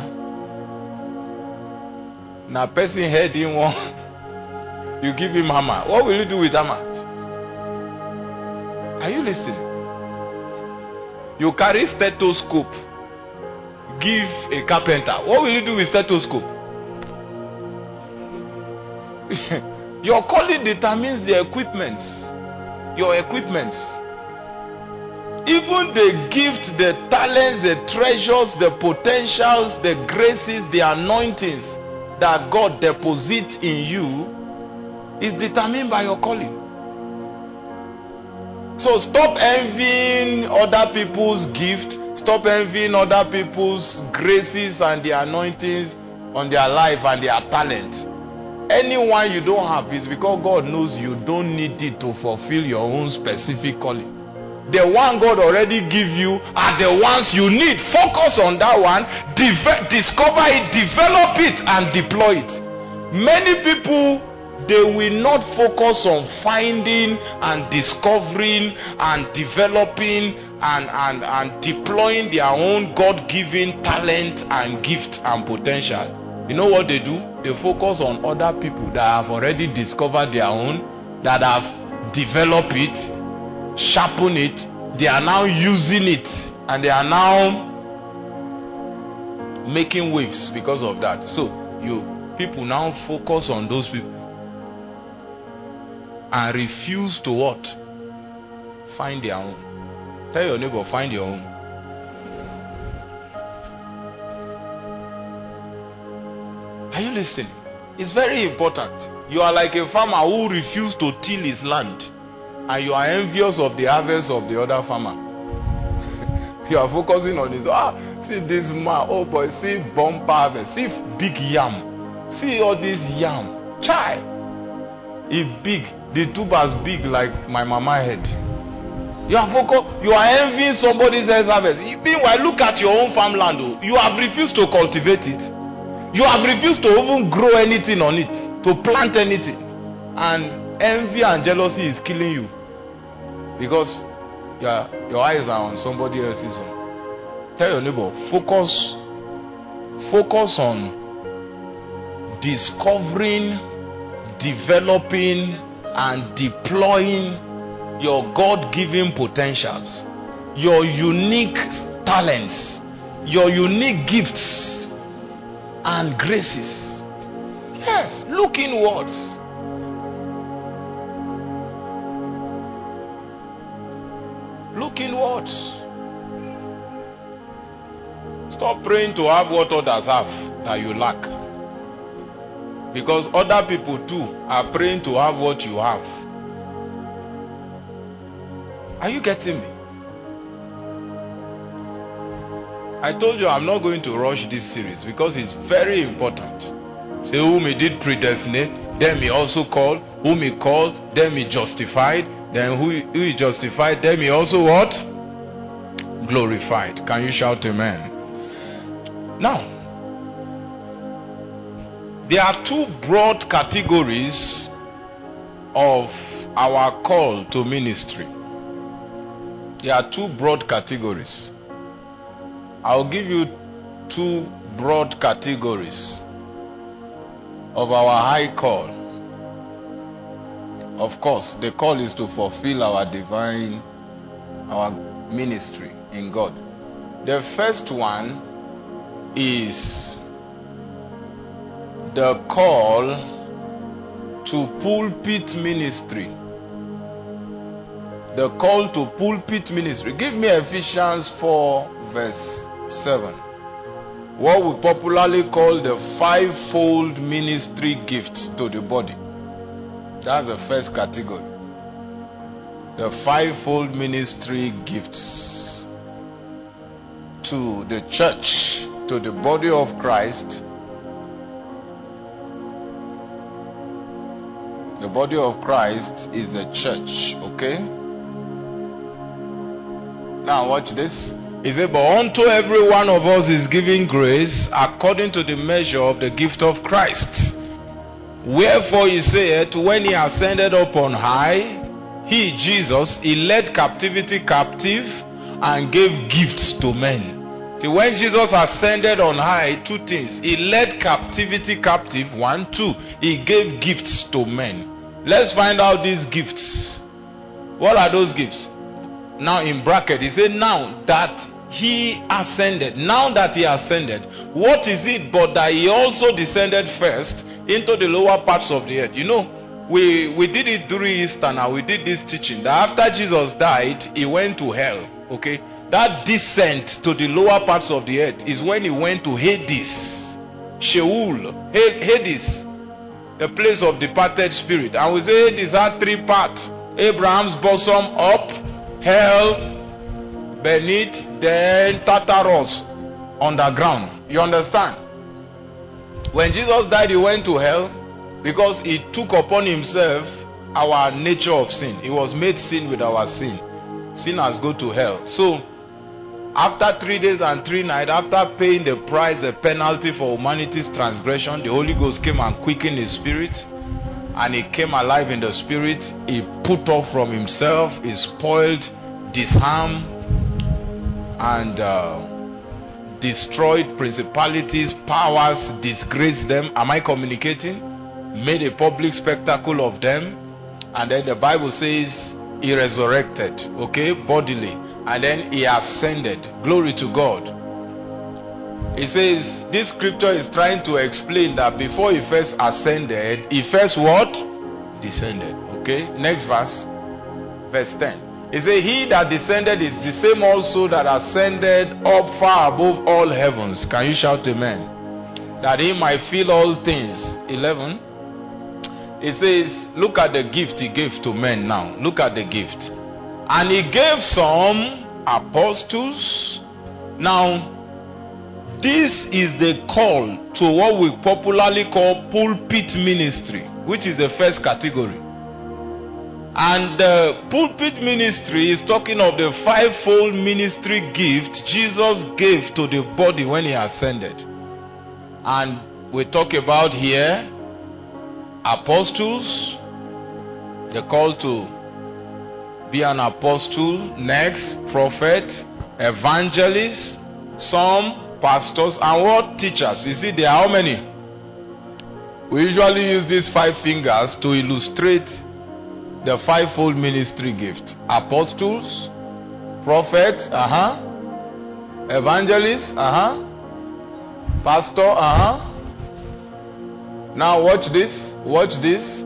Now, person head in one, you give him hammer. What will you do with hammer? Are you listening? You carry stethoscope, give a carpenter. What will you do with stethoscope? Your calling determines the equipments. Your equipments. Even the gift, the talents, the treasures, the potentials, the graces, the anointings that God deposits in you is determined by your calling. So stop envying other people's gift. Stop envying other people's graces and the anointings on their life and their talent. Anyone you don't have is because God knows you don't need it to fulfill your own specific calling. The one God already give you are the ones you need. Focus on that one, discover it, develop it, and deploy it. Many people, they will not focus on finding and discovering and developing and, and, and deploying their own God-given talent and gift and potential. You know what they do? They focus on other people that have already discovered their own, that have developed it, sharpened it. They are now using it, and they are now making waves because of that. So you people now focus on those people and refuse to what? Find their own. Tell your neighbor, find your own. Are you listening? It's very important. You are like a farmer who refuses to till his land, and you are envious of the harvest of the other farmer. You are focusing on this. Ah, see this man. Oh boy, see bumper harvest. See big yam. See all this yam. Chai. It big. The tubers big like my mama head. You are focused. You are envying somebody else's harvest. Meanwhile, look at your own farmland. You have refused to cultivate it. You have refused to even grow anything on it, to plant anything. And envy and jealousy is killing you because your, your eyes are on somebody else's own. Tell your neighbor, focus, focus on discovering, developing, and deploying your God-given potentials, your unique talents, your unique gifts and graces. Yes, look inwards. Look inwards. Stop praying to have what others have that you lack. Because other people too are praying to have what you have. Are you getting me? I told you I'm not going to rush this series because it's very important. Say, whom he did predestinate, them he also called. Whom he called, them he justified. Then who, who he justified, them he also what? glorified. Can you shout amen? Now, there are two broad categories of our call to ministry. There are two broad categories. I'll give you two broad categories of our high call. Of course, the call is to fulfill our divine, our ministry in God. The first one is the call to pulpit ministry. The call to pulpit ministry. Give me Ephesians four verse seven. What we popularly call the fivefold ministry gifts to the body. That's the first category. The fivefold ministry gifts to the church, to the body of Christ. The body of Christ is a church, okay? Now watch this. He said, but unto every one of us is given grace according to the measure of the gift of Christ. Wherefore he said, when he ascended up on high, he, Jesus, he led captivity captive and gave gifts to men. See, when Jesus ascended on high, two things. He led captivity captive, one, two. He gave gifts to men. Let's find out these gifts. What are those gifts? Now in bracket, he said, now that he ascended, now that he ascended, what is it but that he also descended first into the lower parts of the earth? You know, we, we did it during Easter now, we did this teaching, that after Jesus died, he went to hell, okay? That descent to the lower parts of the earth is when he went to Hades, Sheol, Hades, the place of departed spirit. And we say Hades had three parts. Abraham's bosom up, hell beneath, then Tartarus underground. You understand? When Jesus died, he went to hell because he took upon himself our nature of sin. He was made sin with our sin. Sinners go to hell. So after three days and three nights, after paying the price, the penalty for humanity's transgression, the Holy Ghost came and quickened his spirit, and he came alive in the spirit. He put off from himself, he spoiled, disarmed, and uh, destroyed principalities, powers, disgraced them. Am I communicating? Made a public spectacle of them. And then the Bible says he resurrected, okay, bodily. And then he ascended. Glory to God. It says, this scripture is trying to explain that before he first ascended, he first what? Descended. Okay, next verse. Verse ten. It says, he that descended is the same also that ascended up far above all heavens. Can you shout amen? That he might fill all things. eleven. It says, look at the gift he gave to men now. Look at the gift. And he gave some apostles. Now, this is the call to what we popularly call pulpit ministry, which is the first category. And the pulpit ministry is talking of the fivefold ministry gift Jesus gave to the body when he ascended. And we talk about here apostles, the call to be an apostle, next prophet, evangelist, some pastors, and what? Teachers. You see, there are how many? We usually use these five fingers to illustrate the fivefold ministry gift. Apostles, prophets, uh-huh, evangelists, uh-huh, pastor, uh-huh. Now watch this, watch this.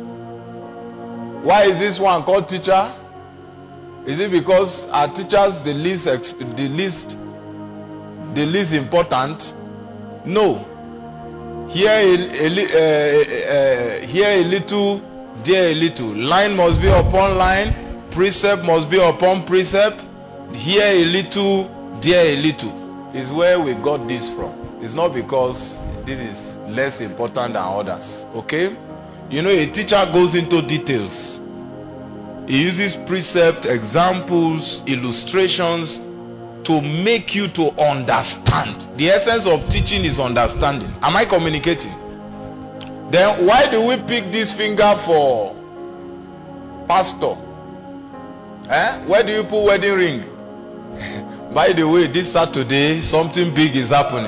Why is this one called teacher? Is it because our teachers the least the least the least important? No. Here a, a, uh, uh, here a little, there a little. Line must be upon line. Precept must be upon precept. Here a little, there a little. Is where we got this from. It's not because this is less important than others. Okay? You know, a teacher goes into details. He uses precept, examples, illustrations to make you to understand. The essence of teaching is understanding. Am I communicating? Then why do we pick this finger for pastor? Eh? Where do you put wedding ring? By the way, this Saturday something big is happening.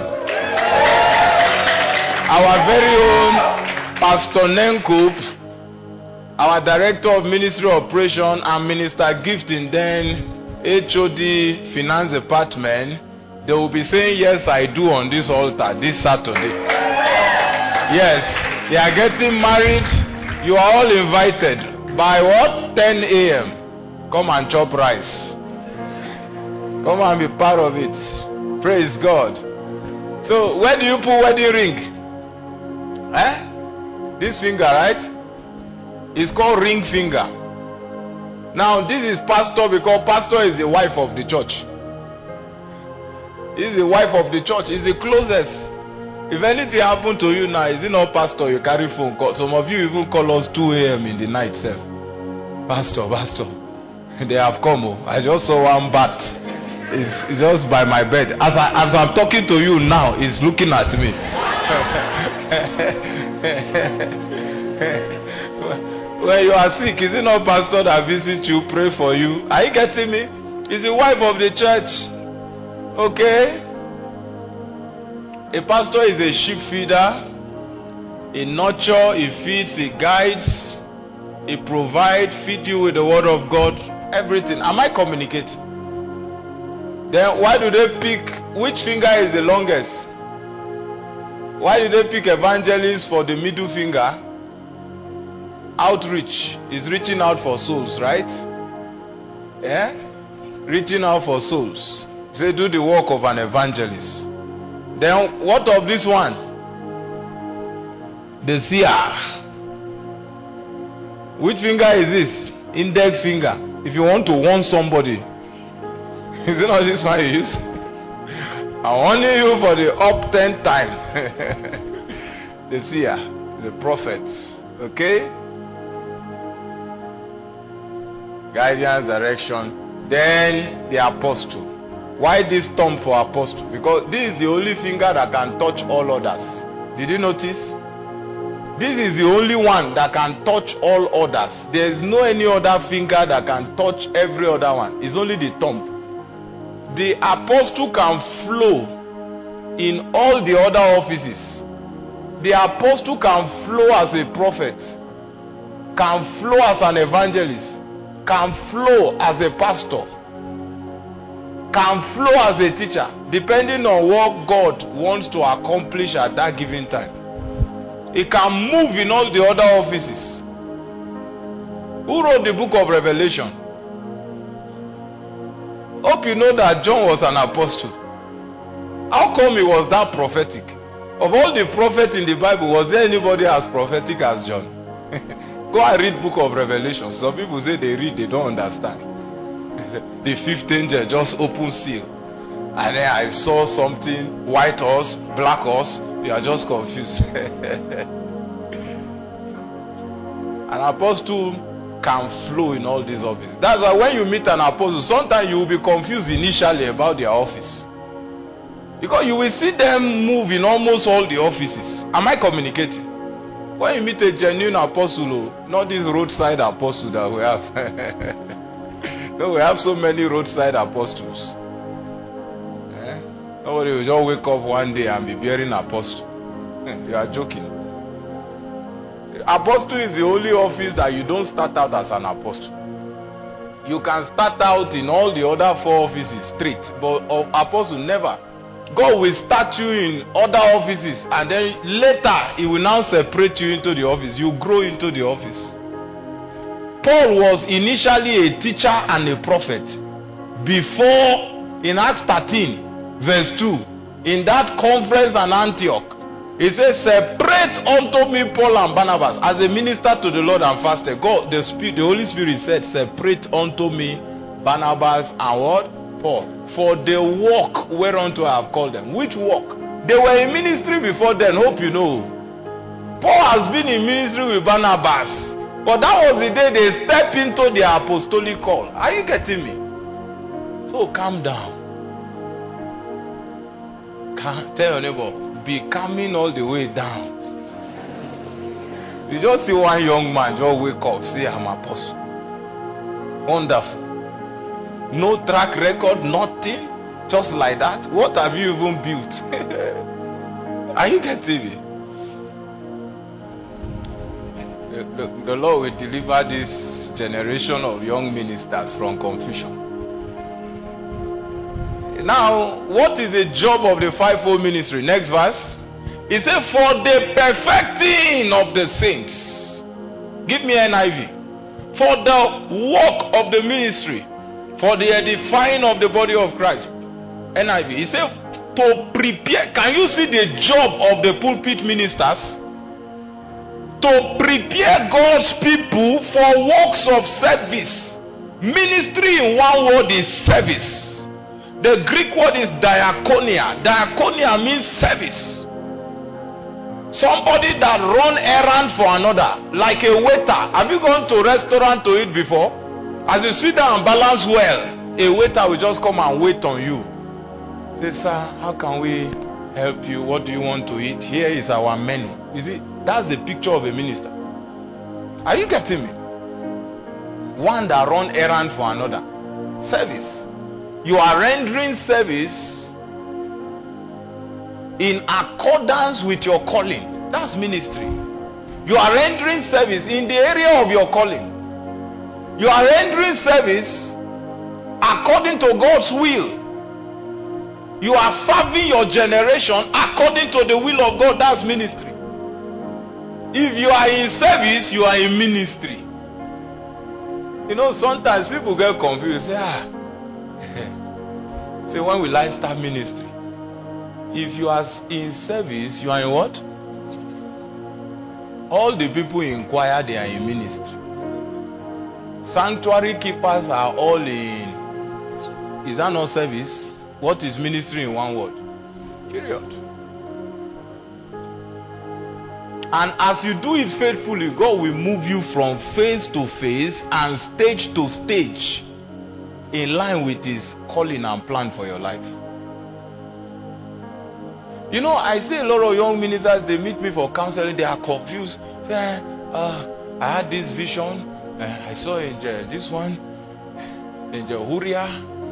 Our very own Pastor Nenkup, our Director of Ministry Operation and Minister Gifting, then H O D Finance Department, they will be saying yes I do on this altar this Saturday. Yes, they are getting married. You are all invited. By what? ten a m Come and chop rice. Come and be part of it. Praise God. So where do you put wedding ring? Eh? This finger, right? It's called ring finger. Now this is pastor because pastor is the wife of the church. He's the wife of the church. He's the closest. If anything happened to you now, is it not pastor? You carry phone call. Some of you even call us two a m in the night, sir. Pastor, pastor. They have come. Oh. I just saw one bat. It's, it's just by my bed. As, I, as I'm talking to you now, he's looking at me. When you are sick, is it not pastor that visits you, pray for you? Are you getting me? He's the wife of the church. Okay? A pastor is a sheep feeder. He nurtures, he feeds, he guides, he provides, feed you with the word of God, everything. Am I communicating? Then why do they pick, which finger is the longest? Why do they pick evangelists for the middle finger? Outreach is reaching out for souls, right? Yeah? Reaching out for souls. They do the work of an evangelist. Then what of this one? The seer. Which finger is this? Index finger. If you want to warn somebody, is it not this one you use? I'm warning you for the up tenth time. The seer, the prophet. Okay? Guidance, direction. Then the apostle. Why this thumb for apostle? Because this is the only finger that can touch all others. Did you notice? This is the only one that can touch all others. There is no any other finger that can touch every other one. It's only the thumb. The apostle can flow in all the other offices. The apostle can flow as a prophet, can flow as an evangelist, can flow as a pastor, can flow as a teacher, depending on what God wants to accomplish at that given time. It can move in all the other offices. Who wrote the book of Revelation? Hope you know that John was an apostle. How come he was that prophetic? Of all the prophets in the Bible, was there anybody as prophetic as John? Go and read book of Revelation. Some people say they read, they don't understand. The fifth angel just opened seal. And then I saw something, white horse, black horse. You are just confused. An apostle can flow in all these offices. That's why when you meet an apostle, sometimes you will be confused initially about their office. Because you will see them move in almost all the offices. Am I communicating? When you meet a genuine apostle, not this roadside apostle that we have. No, we have so many roadside apostles. Eh? Nobody will just wake up one day and be bearing apostle. You are joking. Apostle is the only office that you don't start out as an apostle. You can start out in all the other four offices straight, but of apostle never. God will start you in other offices and then later he will now separate you into the office. You grow into the office. Paul was initially a teacher and a prophet. Before, in Acts thirteen verse two, in that conference in Antioch, he says, separate unto me Paul and Barnabas as a minister to the Lord and fasted. God, the Spirit, the Holy Spirit said, separate unto me Barnabas and what? Paul. For the work whereunto I have called them. Which work? They were in ministry before then, hope you know. Paul has been in ministry with Barnabas. But that was the day they stepped into the apostolic call. Are you getting me? So calm down. Can, tell your neighbor, be coming all the way down. You just see one young man just wake up, say, I'm apostle. Wonderful. No track record, nothing. Just like that. What have you even built? Are you getting me? The, the, the Lord will deliver this generation of young ministers from confusion. Now, what is the job of the fivefold ministry? Next verse. He said, for the perfecting of the saints. Give me N I V. For the work of the ministry. For the edifying of the body of Christ. N I V. He said, to prepare. Can you see the job of the pulpit ministers? To prepare God's people for works of service. Ministry in one word is service. The Greek word is diakonia. Diakonia means service. Somebody that run errand for another, like a waiter. Have you gone to a restaurant to eat before? As you sit down and balance well, a waiter will just come and wait on you. Say, sir, how can we help you? What do you want to eat? Here is our menu. You see, that's the picture of a minister. Are you getting me? One that run errand for another. Service. You are rendering service in accordance with your calling. That's ministry. You are rendering service in the area of your calling. You are rendering service according to God's will. You are serving your generation according to the will of God. That's ministry. If you are in service, you are in ministry. You know, sometimes people get confused. Say, ah, say, when will I start ministry? If you are in service, you are in what? All the people inquire, they are in ministry. Sanctuary keepers are all in. Is that not service? What is ministry in one word? Period. And as you do it faithfully, God will move you from phase to phase and stage to stage in line with His calling and plan for your life. You know, I see a lot of young ministers, they meet me for counseling, they are confused. Say, uh, I had this vision, uh, I saw Angel, this one, Angel Huria.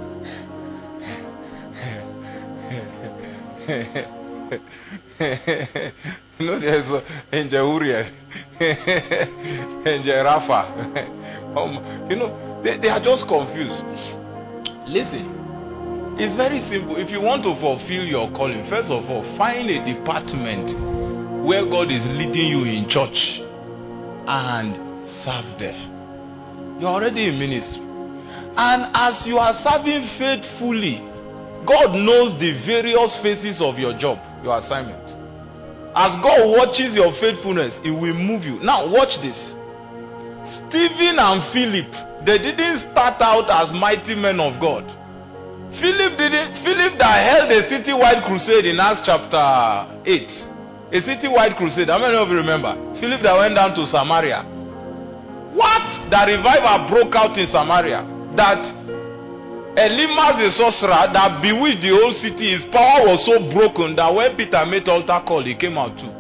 You know, there's Angel Uriel, Angel Rafa. um, you know, they, they are just confused. Listen, it's very simple. If you want to fulfill your calling, first of all, find a department where God is leading you in church and serve there. You're already in ministry. And as you are serving faithfully, God knows the various phases of your job, your assignment. As God watches your faithfulness, He will move you. Now watch this. Stephen and Philip, they didn't start out as mighty men of God. Philip didn't. Philip that held a city-wide crusade in Acts chapter eight. A city-wide crusade. How many of you remember? Philip that went down to Samaria. What? That revival broke out in Samaria. That Elimas the sorcerer that bewitched the whole city, his power was so broken that when Peter made altar call, he came out too.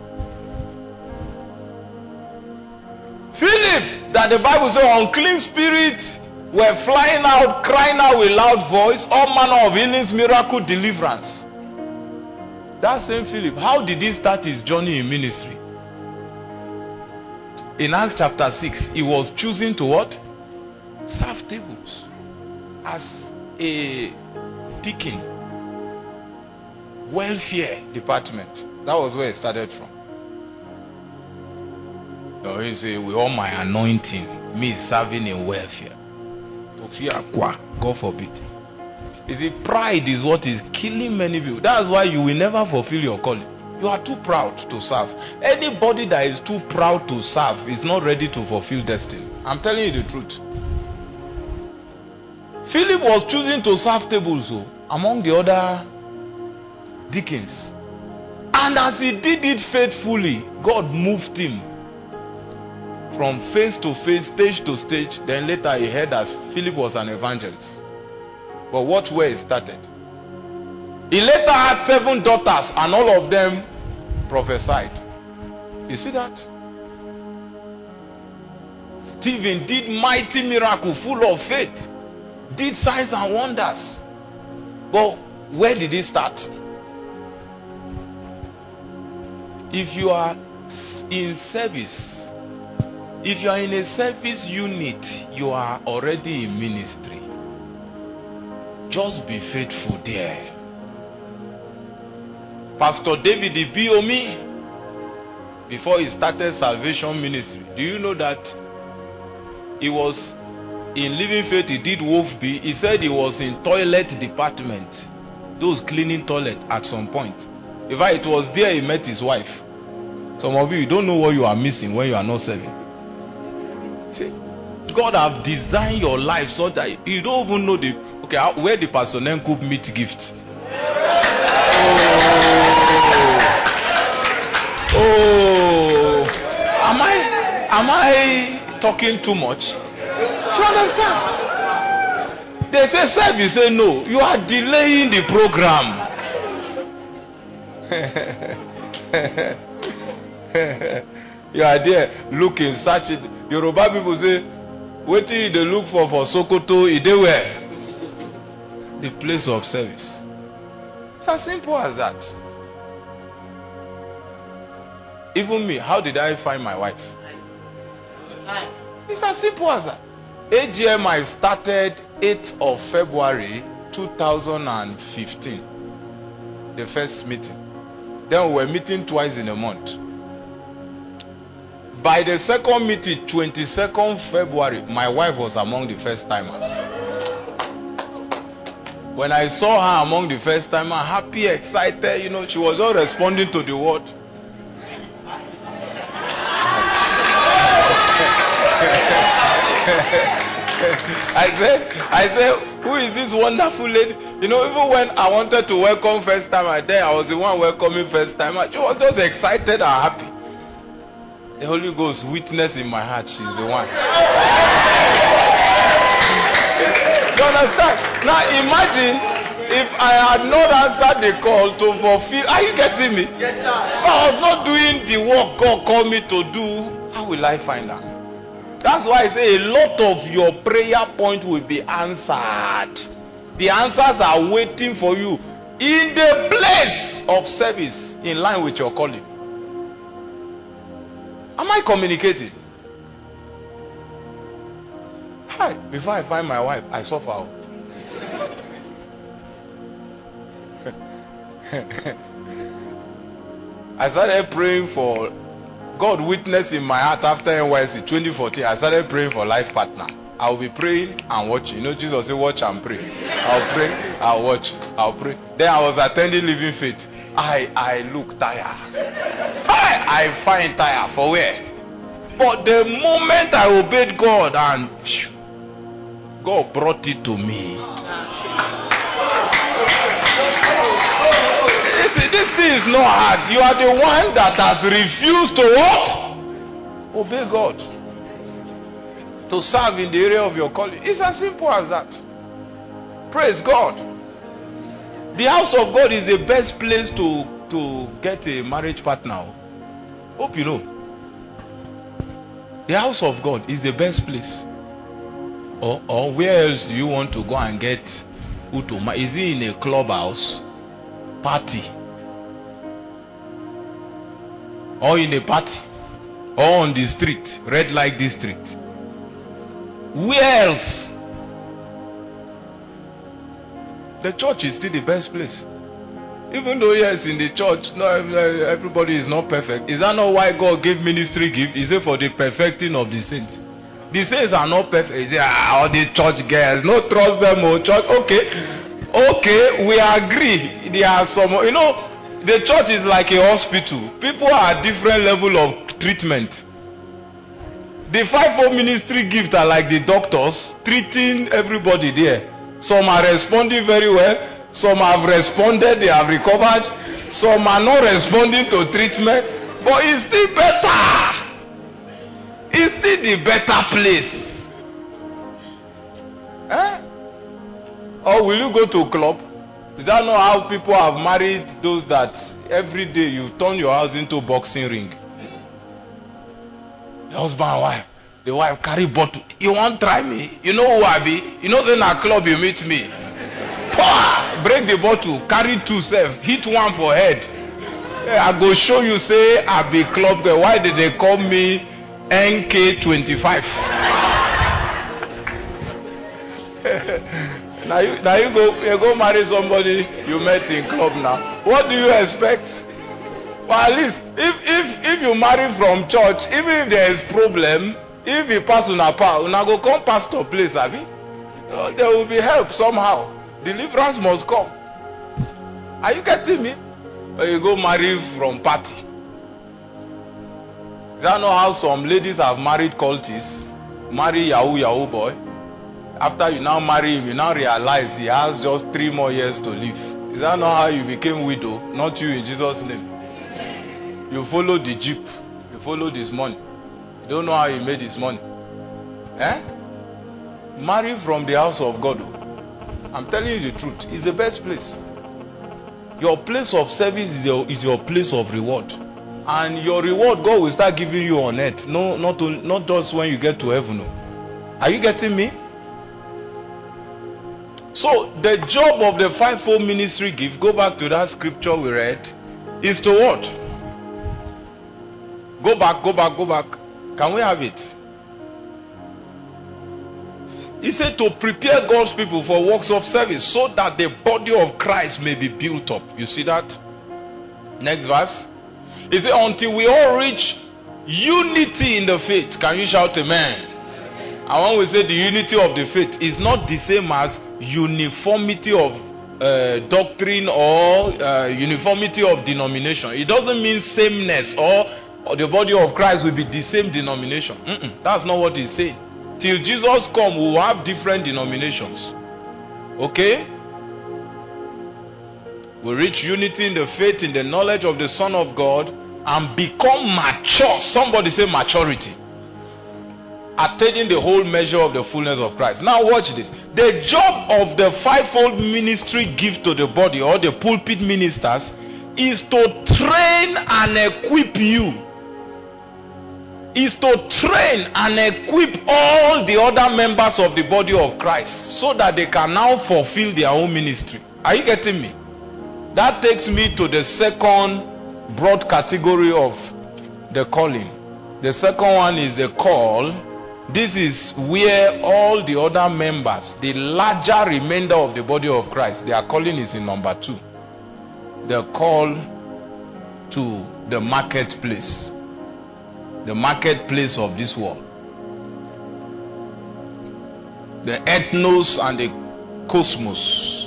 Philip, that the Bible says unclean spirits were flying out, crying out with loud voice, all manner of healings, miracle, deliverance. That same Philip, how did he start his journey in ministry? In Acts chapter six, he was choosing to what? Serve tables. As a deacon, welfare department. That was where it started from. So he say, with all my anointing, me serving in welfare. God forbid. You see, pride is what is killing many people. That's why you will never fulfill your calling. You are too proud to serve. Anybody that is too proud to serve is not ready to fulfill destiny. I'm telling you the truth. Philip was choosing to serve tables so, among the other deacons. And as he did it faithfully, God moved him from phase to phase, stage to stage. Then later he heard as Philip was an evangelist. But watch where it started. He later had seven daughters and all of them prophesied. You see that? Stephen did mighty miracle full of faith. Did signs and wonders. But where did it start? If you are in service, if you are in a service unit, you are already in ministry. Just be faithful there. Pastor David Ibiomi, before he started Salvation Ministry, do you know that he was in Living Faith? He did Wolfby. He said he was in toilet department, those cleaning toilet at some point. In fact, it was there he met his wife. Some of you, you don't know what you are missing when you are not serving. See, God have designed your life so that you don't even know the okay where the Pastor Nenkup meet gift. Oh, oh, am I am I talking too much? Do you understand? They say serve, you say no. You are delaying the program. You are there looking, searching. Yoruba people say, what do they look for for Sokoto? Is they where? The place of service. It's as simple as that. Even me, how did I find my wife? It's as simple as that. A G M I started eighth of February two thousand fifteen. The first meeting. Then we were meeting twice in a month. By the second meeting, twenty-second February, my wife was among the first timers. When I saw her among the first timers, happy, excited, you know, she was all responding to the word. I said, I said, who is this wonderful lady? You know, even when I wanted to welcome first timer there, I was the one welcoming first timer. She was just excited and happy. The Holy Ghost witness in my heart, she's the one. You understand? Now imagine if I had not answered the call to fulfill. Are you getting me? Yes, sir. If I was not doing the work God called me to do, how will I find out? That's why I say a lot of your prayer point will be answered. The answers are waiting for you in the place of service in line with your calling. Am I communicating? Hi, before I find my wife, I suffer. I started praying for God witness in my heart after N Y C twenty fourteen. I started praying for life partner. I will be praying and watching. You know, Jesus said, watch and pray. I'll pray, I'll watch, I'll pray. Then I was attending Living Faith. I I look tired. I, I find tired. For where? But the moment I obeyed God and phew, God brought it to me. You see, this thing is not hard. You are the one that has refused to what? Obey God. To serve in the area of your calling. It's as simple as that. Praise God. The house of God is the best place to, to get a marriage partner. Hope you know. The house of God is the best place. Or, or where else do you want to go and get who to marry? Is it in a clubhouse? Party? Or in a party? Or on the street? Red light district? Where else? The church is still the best place. Even though yes, in the church, no, everybody is not perfect. Is that not why God gave ministry gift? Is it for the perfecting of the saints? The saints are not perfect. Is it, ah, all the church girls, no trust them or church. Okay, okay, we agree. There are some, you know, the church is like a hospital. People are different level of treatment. The fivefold ministry gift are like the doctors treating everybody there. Some are responding very well. Some have responded, they have recovered. Some are not responding to treatment. But it's still better. It's still the better place. Eh? Or will you go to a club? Is that not how people have married those that every day you turn your house into a boxing ring? The husband and wife. The wife carry bottle. You won't try me? You know who I be? You know in a club you meet me. Pah! Break the bottle. Carry two self. Hit one for head. I go show you say I be club girl. Why did they call me N K twenty-five? now you now you go you go marry somebody you met in club now. What do you expect? Well, at least if if if you marry from church, even if there is problem, if you pass on a path, una go come pastor place, abi? Uh, there will be help somehow. Deliverance must come. Are you getting me? Or you go marry from party. Is that not how some ladies have married cultists? Marry Yahoo Yahoo boy. After you now marry him, you now realize he has just three more years to live. Is that not how you became widow? Not you, in Jesus' name. You follow the jeep. You follow his money. You don't know how he made his money. Eh? Marry from the house of God. I'm telling you the truth. It's the best place. Your place of service is your, is your place of reward. And your reward, God will start giving you on earth. No, not, to, not just when you get to heaven. No. Are you getting me? So, the job of the fivefold ministry gift, go back to that scripture we read, is to what? Go back, go back, go back. Can we have it? He said to prepare God's people for works of service so that the body of Christ may be built up. You see that? Next verse. He said until we all reach unity in the faith. Can you shout amen? And when we say the unity of the faith, it's not the same as uniformity of uh, doctrine or uh, uniformity of denomination. It doesn't mean sameness or, or the body of Christ will be the same denomination. Mm-mm, that's not what he's saying. Till Jesus come, we will have different denominations. Okay? We reach unity in the faith, in the knowledge of the Son of God, and become mature. Somebody say maturity. Attaining the whole measure of the fullness of Christ. Now watch this. The job of the fivefold ministry gift to the body, or the pulpit ministers, is to train and equip you. Is to train and equip all the other members of the body of Christ so that they can now fulfill their own ministry. Are you getting me? That takes me to the second broad category of the calling. The second one is a call. This is where all the other members, the larger remainder of the body of Christ, their calling is in number two. The call to the marketplace. The marketplace of this world. The ethnos and the cosmos.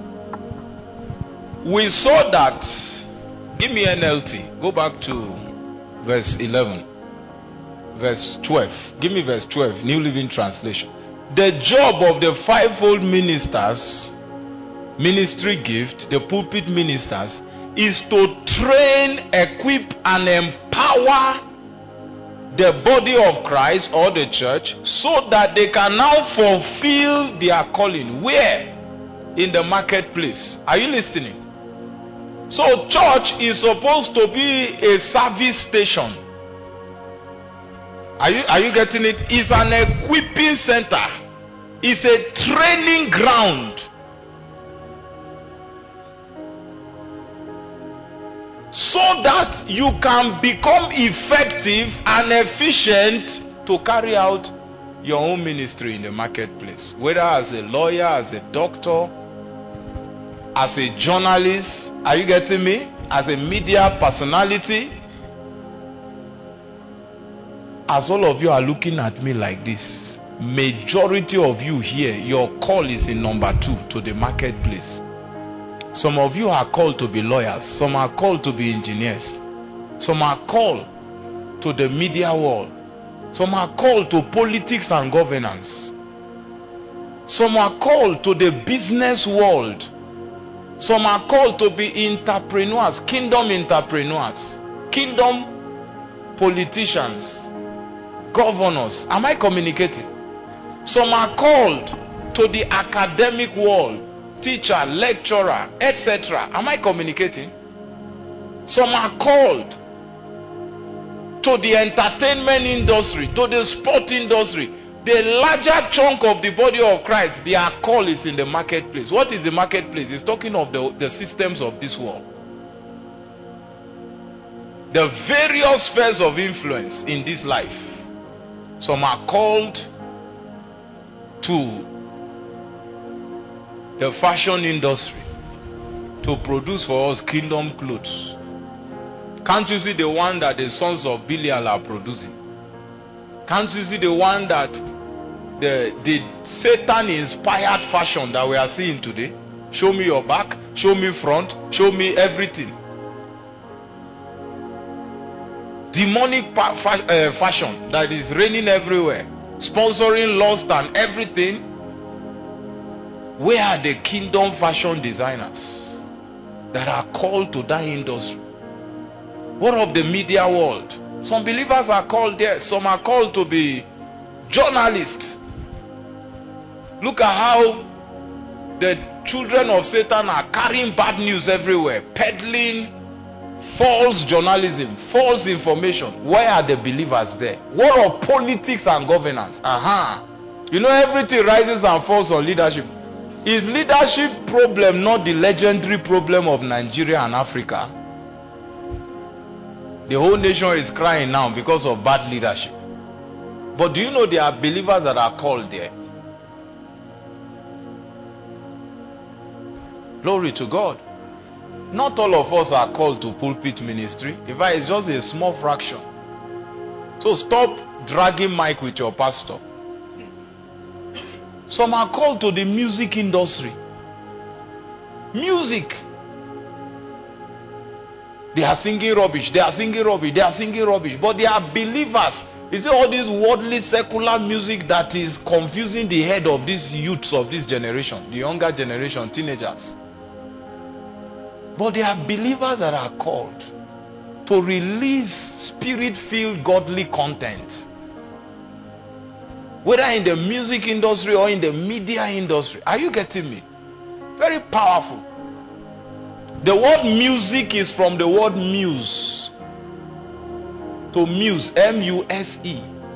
We saw that. Give me N L T. Go back to verse eleven. Verse twelve. Give me verse twelve. New Living Translation. The job of the fivefold ministers, ministry gift, the pulpit ministers, is to train, equip, and empower the body of Christ or the church so that they can now fulfill their calling. Where? In the marketplace. Are you listening? So church is supposed to be a service station. Are you, are you getting it? It's an equipping center. It's a training ground. So that you can become effective and efficient to carry out your own ministry in the marketplace. Whether as a lawyer, as a doctor, as a journalist, are you getting me? As a media personality. As all of you are looking at me like this, majority of you here, your call is in number two, to the marketplace. Some of you are called to be lawyers. Some are called to be engineers. Some are called to the media world. Some are called to politics and governance. Some are called to the business world. Some are called to be entrepreneurs, kingdom entrepreneurs, kingdom politicians, governors. Am I communicating? Some are called to the academic world. teacher, lecturer, et cetera. Am I communicating? Some are called to the entertainment industry, to the sport industry. The larger chunk of the body of Christ, their call is in the marketplace. What is the marketplace? It's talking of the, the systems of this world. The various spheres of influence in this life. Some are called to the fashion industry to produce for us kingdom clothes. Can't you see the one that the sons of Belial are producing? Can't you see the one that the, the Satan inspired fashion that we are seeing today? Show me your back, show me front, show me everything. Demonic pa fa uh, fashion that is reigning everywhere, sponsoring lust and everything. Where are the kingdom fashion designers that are called to that industry? What of the media world? Some believers are called there. Some are called to be journalists. Look at how the children of Satan are carrying bad news everywhere, peddling false journalism, false information. Why are the believers there? What of politics and governance? Aha. Uh-huh. You know, everything rises and falls on leadership. Is leadership problem not the legendary problem of Nigeria and Africa? The whole nation is crying now because of bad leadership. But do you know there are believers that are called there? Glory to God. Not all of us are called to pulpit ministry. In fact, it's just a small fraction. So stop dragging mic with your pastor. Some are called to the music industry. Music. They are singing rubbish. They are singing rubbish. They are singing rubbish. But they are believers. You see all this worldly secular music that is confusing the head of these youths of this generation, the younger generation, teenagers. But they are believers that are called to release spirit-filled godly content. Whether in the music industry or in the media industry. Are you getting me? Very powerful. The word music is from the word muse. To muse, M U S E.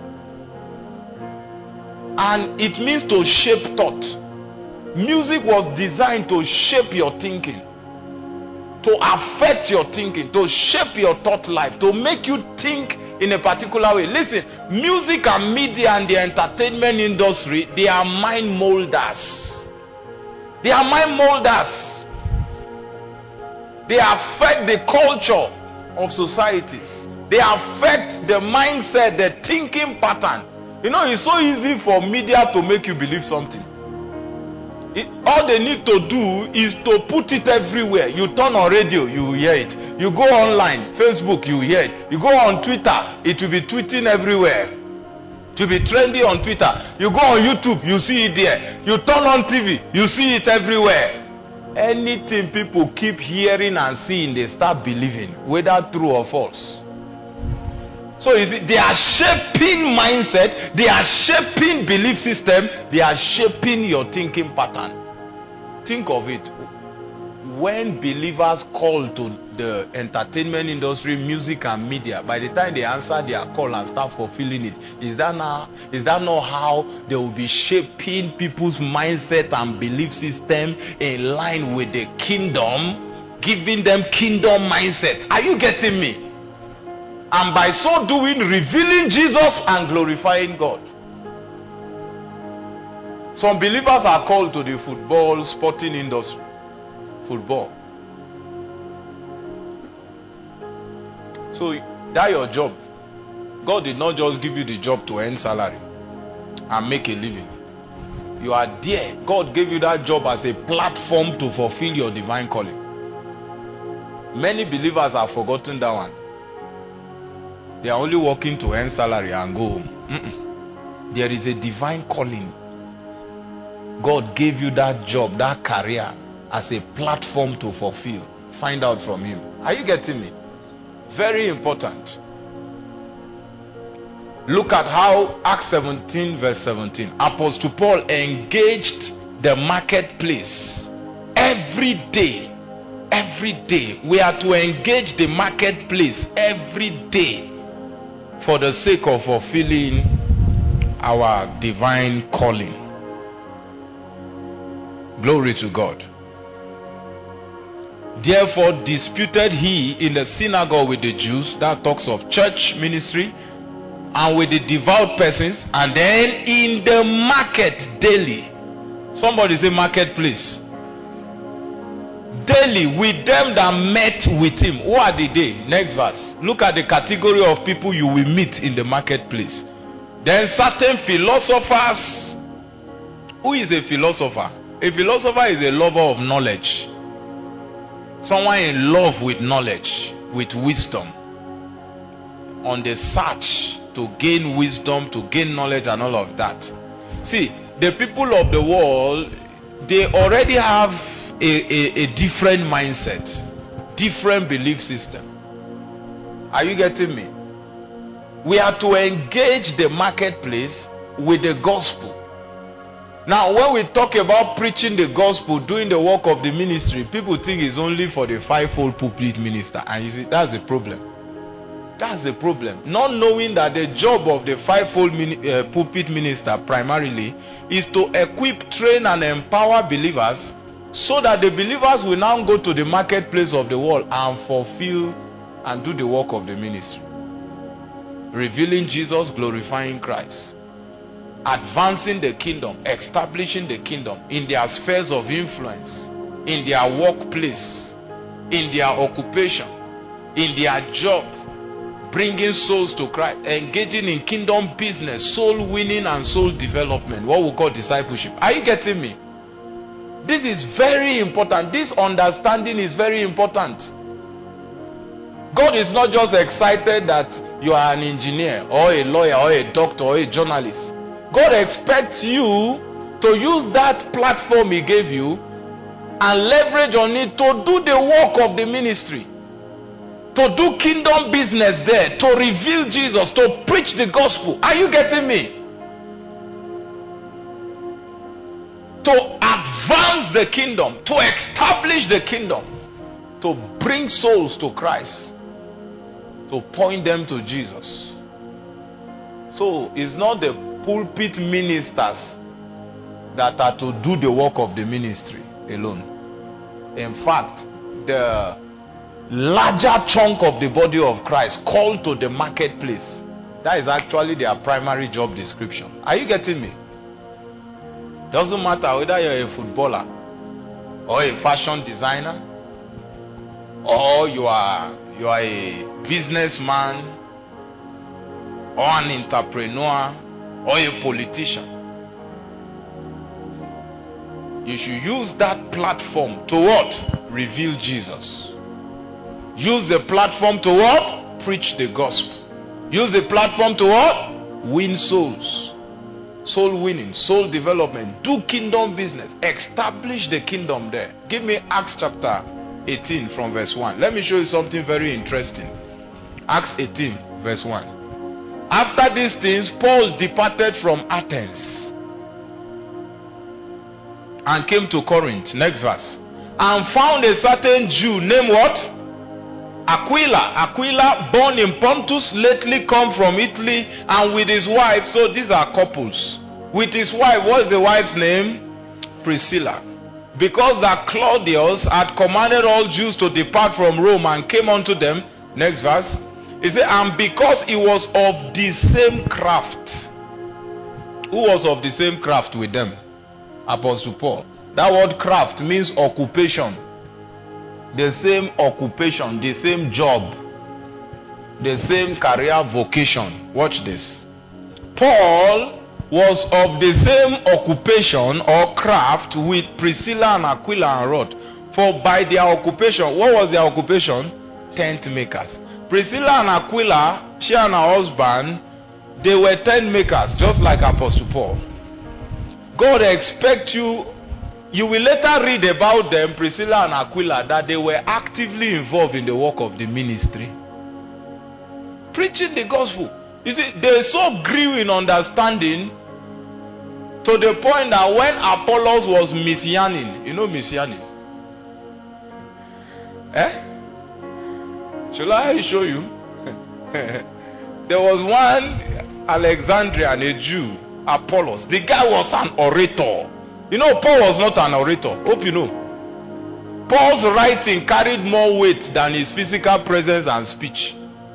And it means to shape thought. Music was designed to shape your thinking, to affect your thinking, to shape your thought life, to make you think in a particular way. Listen, music and media and the entertainment industry, they are mind molders. They are mind molders. They affect the culture of societies. They affect the mindset, the thinking pattern. You know, it's so easy for media to make you believe something. It, all they need to do is to put it everywhere. You turn on radio, you hear it. You go online, Facebook, you hear it. You go on Twitter, it will be tweeting everywhere. It will be trendy on Twitter. You go on YouTube, you see it there. You turn on T V, you see it everywhere. Anything people keep hearing and seeing, they start believing, whether true or false. So you see, they are shaping mindset, they are shaping belief system, they are shaping your thinking pattern. Think of it. When believers call to the entertainment industry, music and media, by the time they answer their call and start fulfilling it, is that now, is that not how they will be shaping people's mindset and belief system in line with the kingdom, giving them kingdom mindset? Are you getting me? And by so doing, revealing Jesus and glorifying God. Some believers are called to the football, sporting industry. Football. So that your job. God did not just give you the job to earn salary and make a living. You are there. God gave you that job as a platform to fulfill your divine calling. Many believers have forgotten that one. They are only working to earn salary and go home. Mm-mm. There is a divine calling. God gave you that job, that career, as a platform to fulfill. Find out from him. Are you getting me? Very important. Look at how Acts seventeen verse seventeen. Apostle Paul engaged the marketplace every day. Every day. We are to engage the marketplace every day for the sake of fulfilling our divine calling. Glory to God. Therefore disputed he in the synagogue with the Jews, that talks of church ministry, and with the devout persons, and then in the market daily. Somebody say marketplace. Daily with them that met with him. Who are the day? Next verse. Look at the category of people you will meet in the marketplace. Then certain philosophers. Who is a philosopher? A philosopher is a lover of knowledge. Someone in love with knowledge, with wisdom. On the search to gain wisdom, to gain knowledge and all of that. See, the people of the world, they already have a, a, a different mindset, different belief system. Are you getting me? We are to engage the marketplace with the gospel. Now, when we talk about preaching the gospel, doing the work of the ministry, people think it's only for the fivefold pulpit minister. And you see, that's the problem. That's the problem. Not knowing that the job of the fivefold mini, uh, pulpit minister primarily is to equip, train, and empower believers so that the believers will now go to the marketplace of the world and fulfill and do the work of the ministry. Revealing Jesus, glorifying Christ. Advancing the kingdom, establishing the kingdom in their spheres of influence, in their workplace, in their occupation, in their job, bringing souls to Christ, engaging in kingdom business, soul winning and soul development, what we call discipleship. Are you getting me? This is very important. This understanding is very important. God is not just excited that you are an engineer or a lawyer or a doctor or a journalist. God expects you to use that platform he gave you and leverage on it to do the work of the ministry, to do kingdom business there, to reveal Jesus, to preach the gospel. Are you getting me? To advance the kingdom, to establish the kingdom, to bring souls to Christ, to point them to Jesus. So it's not the pulpit ministers that are to do the work of the ministry alone. In fact, the larger chunk of the body of Christ called to the marketplace, that is actually their primary job description. Are you getting me? Doesn't matter whether you're a footballer or a fashion designer or you are you are a businessman or an entrepreneur or a politician. You should use that platform to what? Reveal Jesus. Use the platform to what? Preach the gospel. Use the platform to what? Win souls. Soul winning, soul development. Do kingdom business. Establish the kingdom there. Give me Acts chapter eighteen from verse one. Let me show you something very interesting. Acts eighteen verse one. After these things, Paul departed from Athens and came to Corinth. Next verse. And found a certain Jew named what? Aquila. Aquila, born in Pontus, lately come from Italy, and with his wife. So these are couples. With his wife, what is the wife's name? Priscilla. Because that Claudius had commanded all Jews to depart from Rome and came unto them. Next verse. He said, and because he was of the same craft. Who was of the same craft with them? Apostle Paul. That word craft means occupation. The same occupation, the same job, the same career vocation. Watch this. Paul was of the same occupation or craft with Priscilla and Aquila and Rod. For by their occupation, what was their occupation? Tent makers. Priscilla and Aquila, she and her husband, they were tent makers, just like Apostle Paul. God expects you, you will later read about them, Priscilla and Aquila, that they were actively involved in the work of the ministry. Preaching the gospel. You see, they so grew in understanding to the point that when Apollos was messianing, you know messianing, Eh? Shall I show you? There was one Alexandrian, a Jew, Apollos. The guy was an orator. You know, Paul was not an orator. Hope you know. Paul's writing carried more weight than his physical presence and speech.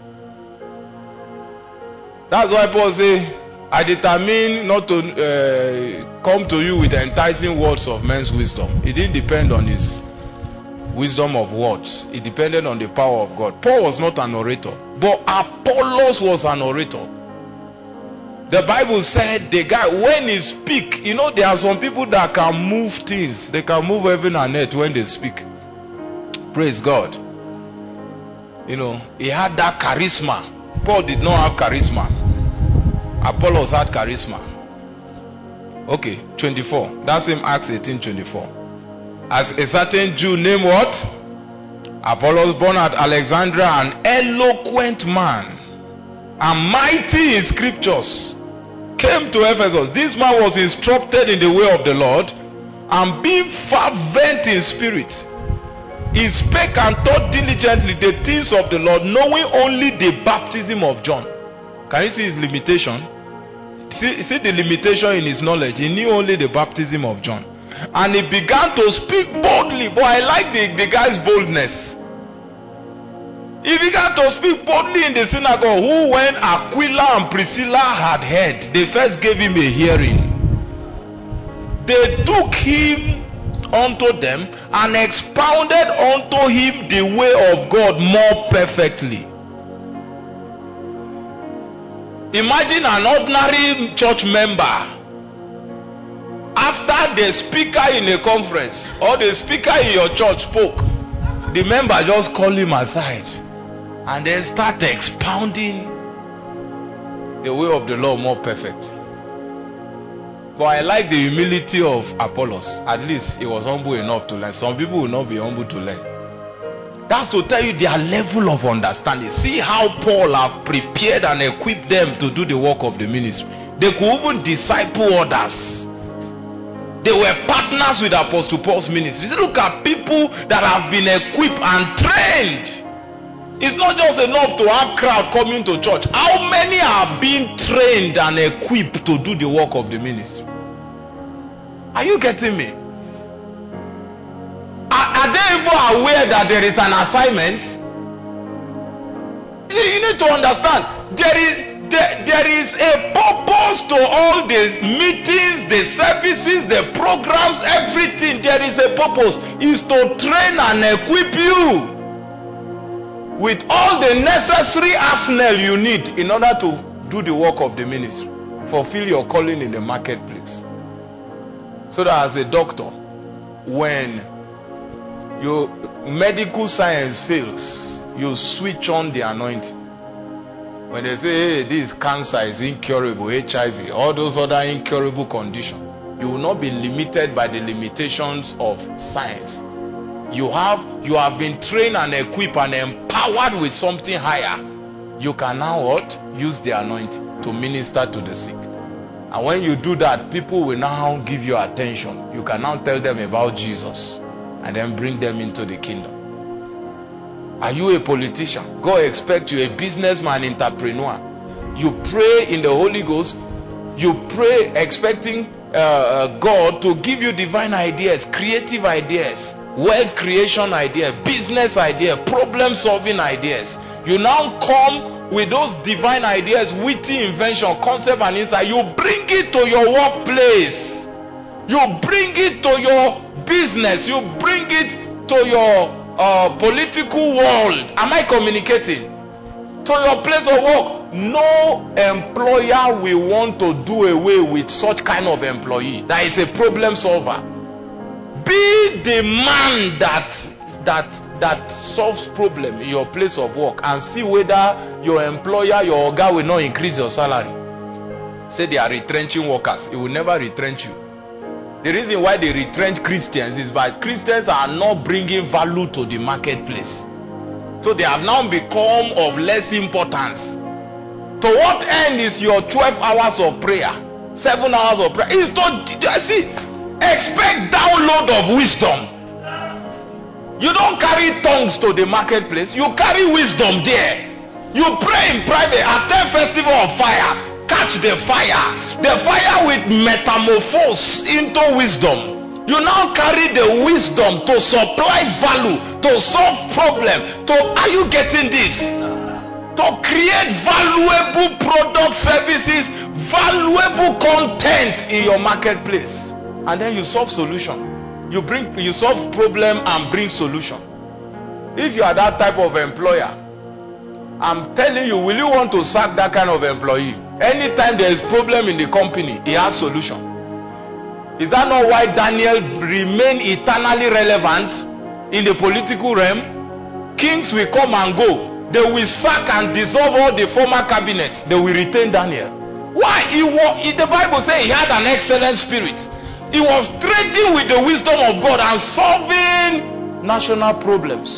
That's why Paul says, I determine not to uh, come to you with the enticing words of men's wisdom. It didn't depend on his wisdom of words. It depended on the power of God. Paul was not an orator, but Apollos was an orator. The Bible said the guy, when he speak, you know, there are some people that can move things. They can move heaven and earth when they speak. Praise God. You know, he had that charisma. Paul did not have charisma. Apollos had charisma. Okay, twenty-four. That's in Acts eighteen twenty-four. As a certain Jew named what? Apollos, born at Alexandria, an eloquent man and mighty in scriptures, came to Ephesus. This man was instructed in the way of the Lord, and being fervent in spirit, he spake and taught diligently the things of the Lord, knowing only the baptism of John. Can you see his limitation? See, see the limitation in his knowledge. He knew only the baptism of John. And he began to speak boldly. But I like the, the guy's boldness. He began to speak boldly in the synagogue, who when Aquila and Priscilla had heard, they first gave him a hearing. They took him unto them and expounded unto him the way of God more perfectly. Imagine an ordinary church member, after the speaker in a conference or the speaker in your church spoke, the member just call him aside and then start expounding the way of the Lord more perfectly. But I like the humility of Apollos. At least he was humble enough to learn. Some people will not be humble to learn. That's to tell you their level of understanding. See how Paul have prepared and equipped them to do the work of the ministry. They could even disciple others. They were partners with Apostle Paul's ministry. See, look at people that have been equipped and trained. It's not just enough to have crowd coming to church. How many are being trained and equipped to do the work of the ministry? Are you getting me? Are, are they even aware that there is an assignment? You, you need to understand. There is there, there is a purpose to all these meetings, the services, the programs, everything. There is a purpose. Is to train and equip you with all the necessary arsenal you need in order to do the work of the ministry. Fulfill your calling in the marketplace. So that as a doctor, when your medical science fails, you switch on the anointing. When they say, hey, this cancer is incurable, H I V, all those other incurable conditions, you will not be limited by the limitations of science. You have you have been trained and equipped and empowered with something higher. You can now what? Use the anointing to minister to the sick. And when you do that, people will now give you attention. You can now tell them about Jesus and then bring them into the kingdom. Are you a politician? God expects you, a businessman, entrepreneur. You pray in the Holy Ghost. You pray expecting uh, God to give you divine ideas, creative ideas, wealth creation ideas, business ideas, problem solving ideas. You now come with those divine ideas, witty invention, concept and insight. You bring it to your workplace. You bring it to your business. You bring it to your uh, political world. Am I communicating? To your place of work. No employer will want to do away with such kind of employee that is a problem solver. Be the man that that that solves problem in your place of work, and see whether your employer, your guy will not increase your salary. Say they are retrenching workers. It will never retrench you. The reason why they retrench Christians is because Christians are not bringing value to the marketplace. So they have now become of less importance. To what end is your twelve hours of prayer, seven hours of prayer? It's to see, expect download of wisdom. You don't carry tongues to the marketplace. You carry wisdom there. You pray in private. Attend festival of fire. Catch the fire. The fire will metamorphose into wisdom. You now carry the wisdom to supply value, to solve problem. To, are you getting this? To create valuable product services, valuable content in your marketplace. And then you solve solution. You bring, you solve problem and bring solution. If you are that type of employer, I'm telling you, will you want to sack that kind of employee? Anytime there is problem in the company, he has solution. Is that not why Daniel remained eternally relevant in the political realm? Kings will come and go. They will sack and dissolve all the former cabinet. They will retain Daniel. Why? He was, the Bible says he had an excellent spirit. He was trading with the wisdom of God and solving national problems.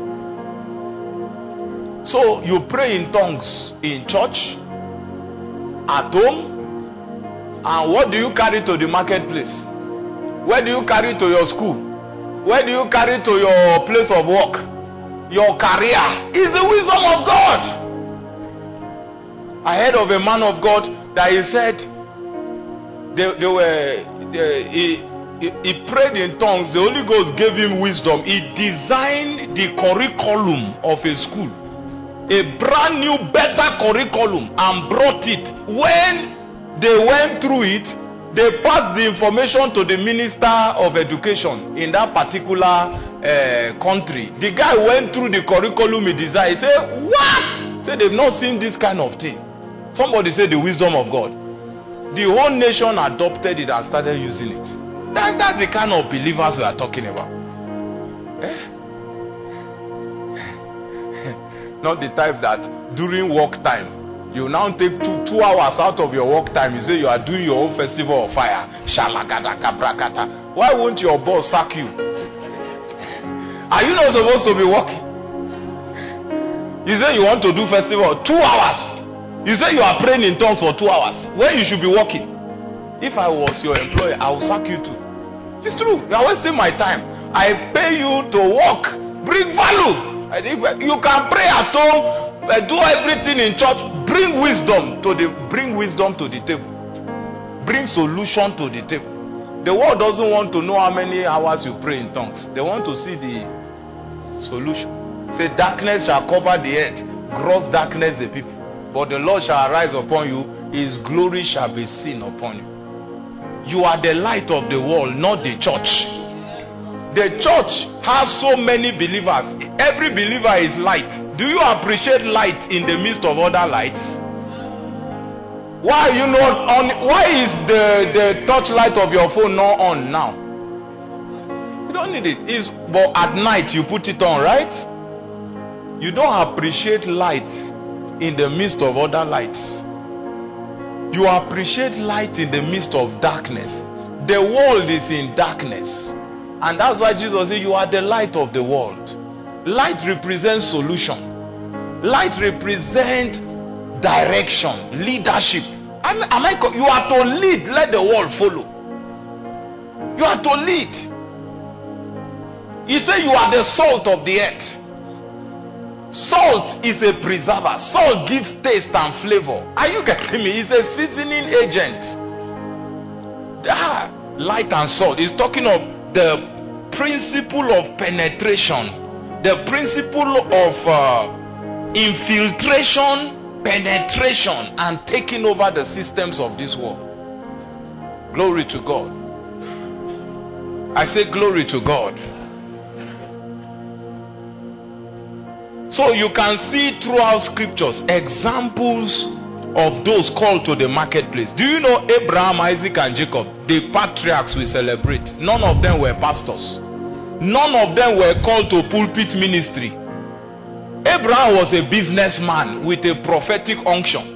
So you pray in tongues in church, at home, and what do you carry to the marketplace? Where do you carry to your school? Where do you carry to your place of work? Your career is the wisdom of God. I heard of a man of God that he said they, they were they, he, he, he prayed in tongues. The Holy Ghost gave him wisdom. He designed the curriculum of a school, a brand new better curriculum, and brought it. When they went through it, they passed the information to the Minister of Education in that particular uh, country. The guy went through the curriculum he designed. He said, what? He said, they've not seen this kind of thing. Somebody said the wisdom of God. The whole nation adopted it and started using it. That, that's the kind of believers we are talking about. Eh? Not the type that during work time, you now take two, two hours out of your work time. You say you are doing your own festival of fire. Why won't your boss sack you? Are you not supposed to be working? You say you want to do festival two hours. You say you are praying in tongues for two hours. When you should be working. If I was your employer, I will sack you too. It's true. You are wasting my time. I pay you to work. Bring value. And if you can pray at home, do everything in church. Bring wisdom to the bring wisdom to the table. Bring solution to the table. The world doesn't want to know how many hours you pray in tongues. They want to see the solution. Say, darkness shall cover the earth, gross darkness the people. But the Lord shall arise upon you, his glory shall be seen upon you. You are the light of the world, not the church. The church has so many believers. Every believer is light. Do you appreciate light in the midst of other lights? Why are you not on? Why is the, the touchlight of your phone not on now? You don't need it. It's, but at night you put it on, right? You don't appreciate light in the midst of other lights. You appreciate light in the midst of darkness. The world is in darkness. And that's why Jesus said, you are the light of the world. Light represents solution. Light represents direction, leadership. Am, am I, you are to lead, let the world follow. You are to lead. He said you are the salt of the earth. Salt is a preserver. Salt gives taste and flavor. Are you getting me? It's a seasoning agent. Ah, light and salt is talking of the principle of penetration, the principle of uh, infiltration, penetration, and taking over the systems of this world. Glory to God. I say glory to God. So you can see throughout scriptures examples of those called to the marketplace. Do you know Abraham, Isaac, and Jacob, the patriarchs we celebrate? None of them were pastors. None of them were called to pulpit ministry. Abraham was a businessman with a prophetic unction.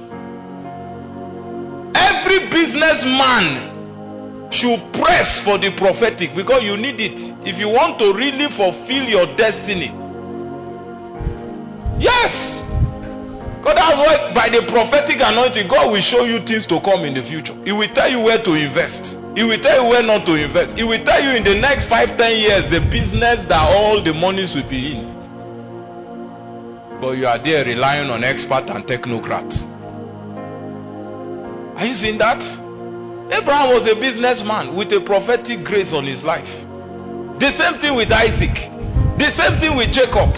Every businessman should press for the prophetic because you need it if you want to really fulfill your destiny. Yes. Because that's why by the prophetic anointing, God will show you things to come in the future. He will tell you where to invest. He will tell you where not to invest. He will tell you in the next five, ten years the business that all the monies will be in. But you are there relying on expert and technocrat. Are you seeing that? Abraham was a businessman with a prophetic grace on his life. The same thing with Isaac. The same thing with Jacob.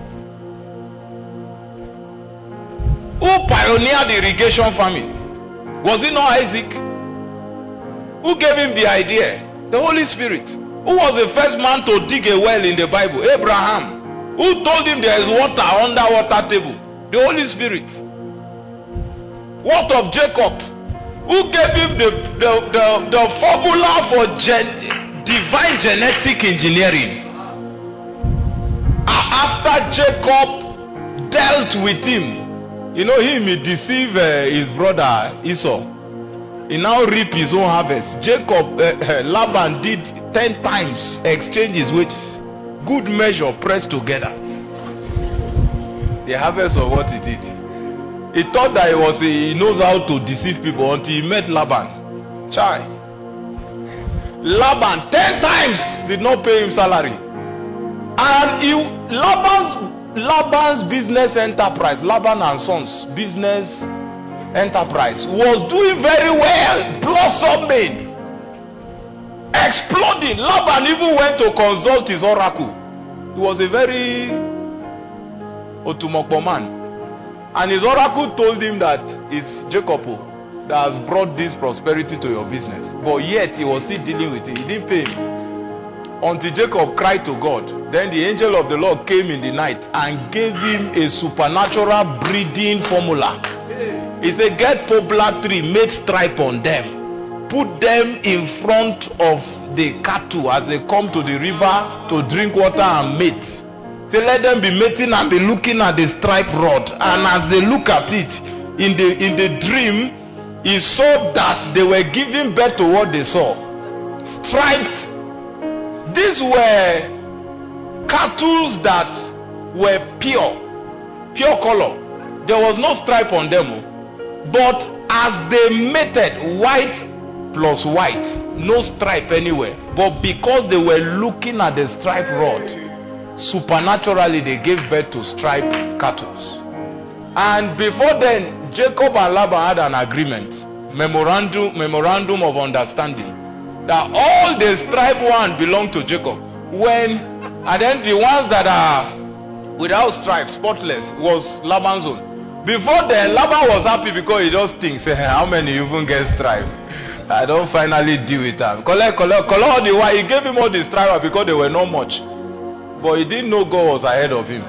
Who pioneered the irrigation farming? Was it not Isaac? Who gave him the idea? The Holy Spirit. Who was the first man to dig a well in the Bible? Abraham. Who told him there is water under water table? The Holy Spirit. What of Jacob? Who gave him the, the, the, the formula for gen, divine genetic engineering? After Jacob dealt with him, you know him, he deceived uh, his brother Esau. He now reap his own harvest. Jacob, uh, uh, Laban did ten times exchange his wages. Good measure pressed together. The harvest of what he did. He thought that he was he knows how to deceive people until he met Laban. Chai. Laban ten times did not pay him salary. And he, Laban's Laban's business enterprise, Laban and Sons business enterprise was doing very well, blossoming, exploding. Laban even went to consult his oracle. He was a very Otumokbo man. And his oracle told him that it's Jacob that has brought this prosperity to your business. But yet he was still dealing with it. He didn't pay him. Until Jacob cried to God. Then the angel of the Lord came in the night and gave him a supernatural breeding formula. He said, get poplar tree, make stripe on them. Put them in front of the cattle as they come to the river to drink water and mate. Say, let them be mating and be looking at the stripe rod. And as they look at it, in the, in the dream, he saw that they were giving birth to what they saw. Striped. These were cattle that were pure, pure color. There was no stripe on them. But as they mated, white plus white, no stripe anywhere. But because they were looking at the stripe rod, supernaturally they gave birth to striped cattle. And before then, Jacob and Laban had an agreement, memorandum, memorandum of understanding, that all the striped one belong to Jacob. When, and then the ones that are without stripes, spotless, was Laban's own. Before then, Laban was happy because he just thinks, hey, how many even get stripe? I don't finally deal with them. Collect, collect, collect all the while. He gave him all the stripe because they were not much. But he didn't know God was ahead of him.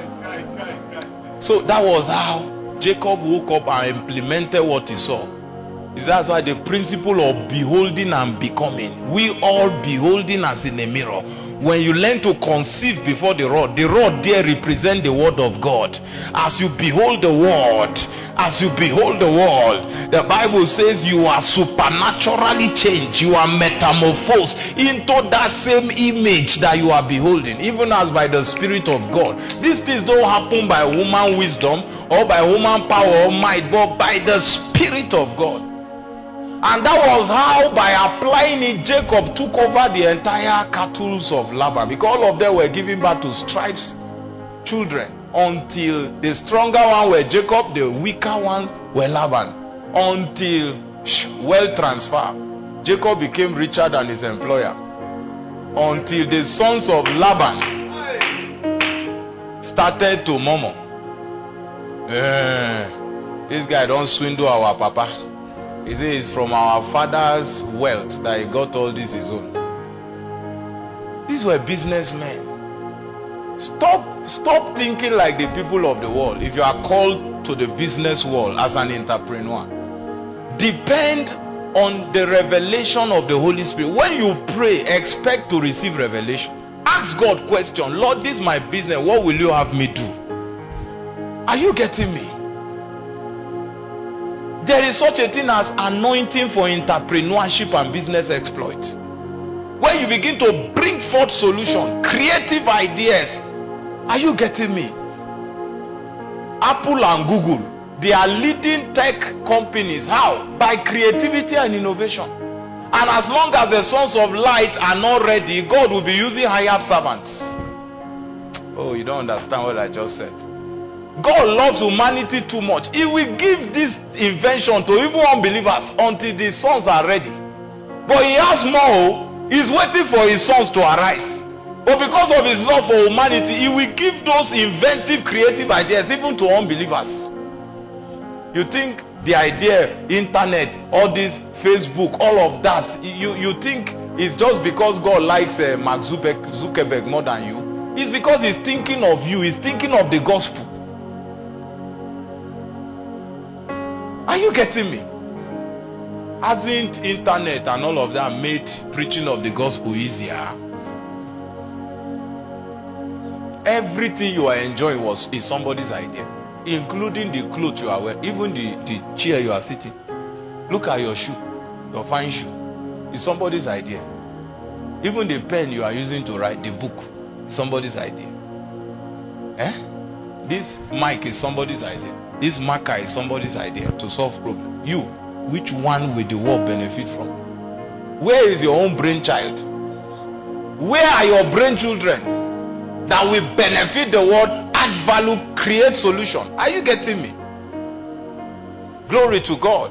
So that was how Jacob woke up and implemented what he saw. That's why the principle of beholding and becoming. We all beholding as in a mirror. When you learn to conceive before the rod, the rod there represents the word of God. As you behold the word, as you behold the world, the Bible says you are supernaturally changed. You are metamorphosed into that same image that you are beholding, even as by the Spirit of God. These things don't happen by human wisdom or by human power or might, but by the Spirit of God. And that was how, by applying it, Jacob took over the entire cattle of Laban, because all of them were giving birth to stripes children, until the stronger one were Jacob, the weaker ones were Laban, until wealth transfer. Jacob became richer than his employer, until the sons of Laban started to murmur, eh, this guy don't swindle our papa. He says it's from our father's wealth that he got all this his own. These were businessmen. Stop, stop thinking like the people of the world. If you are called to the business world as an entrepreneur, depend on the revelation of the Holy Spirit. When you pray, expect to receive revelation. Ask God question, Lord, this is my business. What will you have me do? Are you getting me? There is such a thing as anointing for entrepreneurship and business exploits. When you begin to bring forth solutions, creative ideas. Are you getting me? Apple and Google They are leading tech companies. How? By creativity and innovation. And as long as the sons of light are not ready, God will be using hired servants. Oh, you don't understand what I just said. God loves humanity too much. He will give this invention to even unbelievers until the sons are ready. But he has more. He's waiting for his sons to arise. But because of his love for humanity, he will give those inventive, creative ideas even to unbelievers. You think the idea, internet, all this Facebook, all of that, you, you think it's just because God likes uh, Mark Zuckerberg more than you? It's because he's thinking of you. He's thinking of the gospel. Are you getting me? Hasn't internet and all of that made preaching of the gospel easier? Everything you are enjoying was is somebody's idea, including the clothes you are wearing, even the, the chair you are sitting. Look at your shoe, your fine shoe. It's somebody's idea. Even the pen you are using to write the book, somebody's idea. Eh? This mic is somebody's idea. This marker is somebody's idea to solve problem. You, which one will the world benefit from? Where is your own brainchild? Where are your brain children that will benefit the world, add value, create solution? Are you getting me? Glory to God.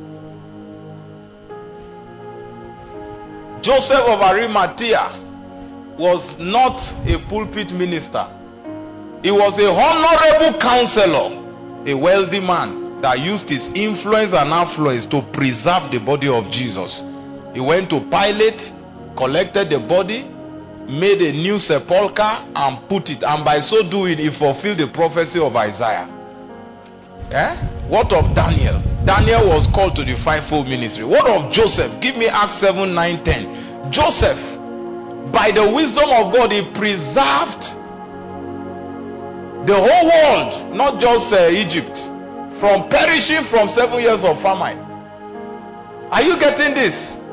Joseph of Arimathea was not a pulpit minister. He was a honorable counselor, a wealthy man that used his influence and affluence to preserve the body of Jesus. He went to Pilate, collected the body, made a new sepulchre and put it, and by so doing he fulfilled the prophecy of Isaiah. Eh? What of Daniel? Daniel was called to the fivefold ministry. What of Joseph? Give me Acts seven, nine, ten. Joseph, by the wisdom of God, he preserved the whole world, not just uh, Egypt, from perishing from seven years of famine. Are you getting this?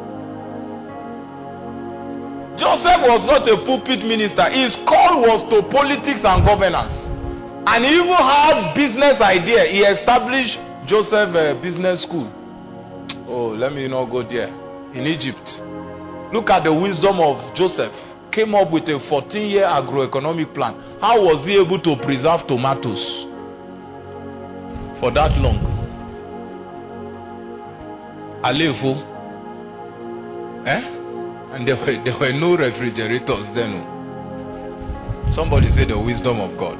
Joseph was not a pulpit minister. His call was to politics and governance. And he even had business idea. He established Joseph uh, Business School. Oh, let me not go there. In Egypt. Look at the wisdom of Joseph. Came up with a fourteen year agroeconomic plan. How was he able to preserve tomatoes for that long? Alefo. Eh? And there were, there were no refrigerators then. Somebody say the wisdom of God.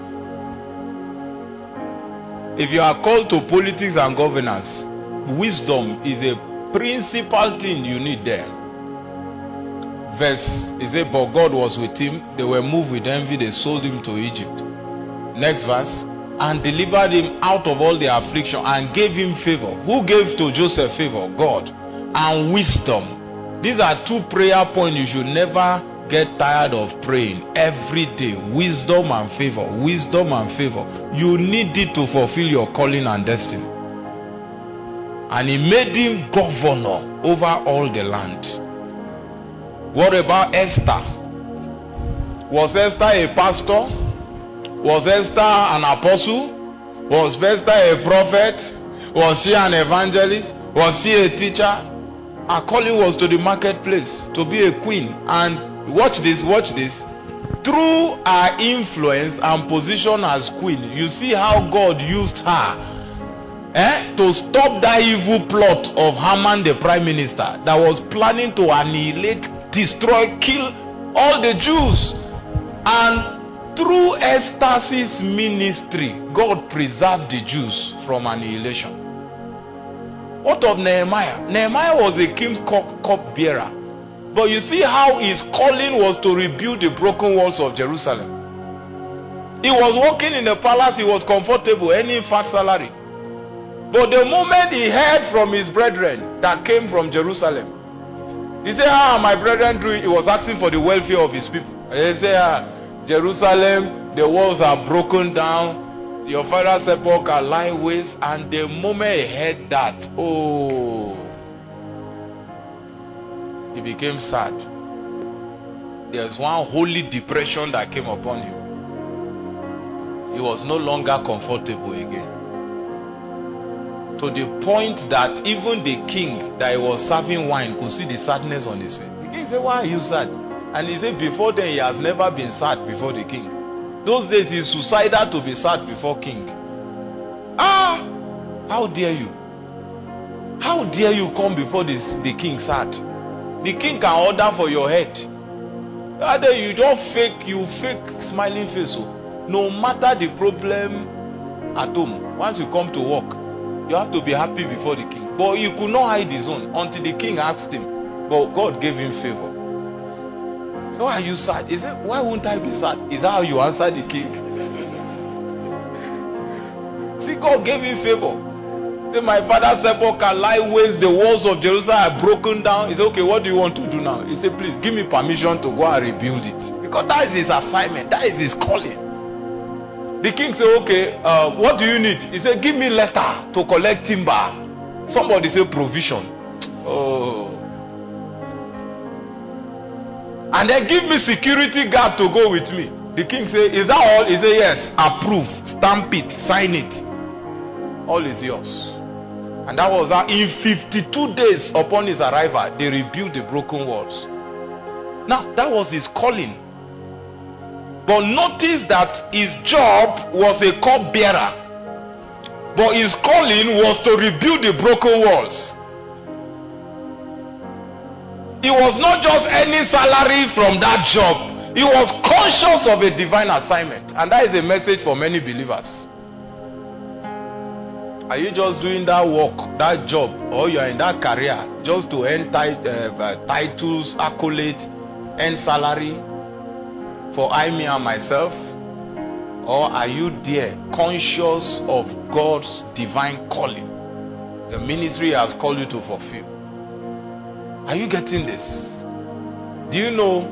If you are called to politics and governance, wisdom is a principal thing you need there. Verse, he said, but God was with him. They were moved with envy. They sold him to Egypt. Next verse. And delivered him out of all their affliction and gave him favor. Who gave to Joseph favor? God. And wisdom. These are two prayer points you should never get tired of praying. Every day. Wisdom and favor. Wisdom and favor. You need it to fulfill your calling and destiny. And he made him governor over all the land. What about Esther? Was Esther a pastor? Was Esther an apostle? Was Esther a prophet? Was she an evangelist? Was she a teacher? Her calling was to the marketplace, to be a queen. And watch this, watch this. Through her influence and position as queen, you see how God used her eh, to stop that evil plot of Haman the prime minister that was planning to annihilate, destroy, kill all the Jews. And through Esther's ministry, God preserved the Jews from annihilation. What of Nehemiah? Nehemiah was a king's cup bearer. But you see how his calling was to rebuild the broken walls of Jerusalem. He was working in the palace, he was comfortable, any fat salary. But the moment he heard from his brethren that came from Jerusalem, he said, ah, my brethren do it. He was asking for the welfare of his people. They say, ah, Jerusalem, the walls are broken down, your father's sepulchre lie waste. And the moment he heard that, oh, he became sad. There's one holy depression that came upon him. He was no longer comfortable again. To the point that even the king that he was serving wine could see the sadness on his face. The king said, why are you sad? And he said, before then he has never been sad before the king. Those days it's suicidal to be sad before king. Ah! How dare you? How dare you come before this, the king sad? The king can order for your head. Rather you don't fake, you fake smiling face. No matter the problem at home, once you come to work, you have to be happy before the king. But he could not hide his own until the king asked him. But God gave him favor. So why are you sad? He said, why won't I be sad? Is that how you answer the king? See, God gave him favor. Say, my father's sepulchre lie waste, the walls of Jerusalem are broken down. He said, okay, what do you want to do now? He said, please give me permission to go and rebuild it. Because that is his assignment. That is his calling. The king said, okay, uh, what do you need? He said, give me letter to collect timber. Somebody said, provision. Oh. And then give me security guard to go with me. The king said, is that all? He said, yes. Approve. Stamp it. Sign it. All is yours. And that was how in fifty-two days upon his arrival, they rebuilt the broken walls. Now, that was his calling. But notice that his job was a cupbearer. But his calling was to rebuild the broken walls. It was not just any salary from that job. He was conscious of a divine assignment. And that is a message for many believers. Are you just doing that work, that job, or you are in that career just to earn tit uh, titles, accolades, earn salary for I, me, and myself? Or are you there conscious of God's divine calling, the ministry He has called you to fulfill? Are you getting this? Do you know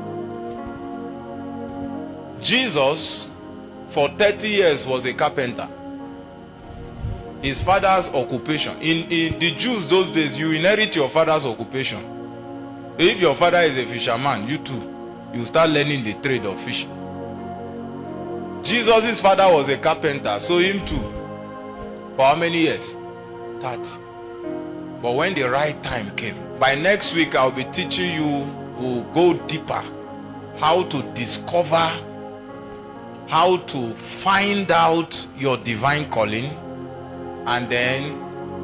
Jesus for thirty years was a carpenter? His father's occupation. In, in the Jews those days, you inherit your father's occupation. If your father is a fisherman, you too, you start learning the trade of fishing. Jesus' father was a carpenter, so him too. For how many years? thirty. But when the right time came, by next week I'll be teaching you, we'll go deeper, how to discover, how to find out your divine calling, and then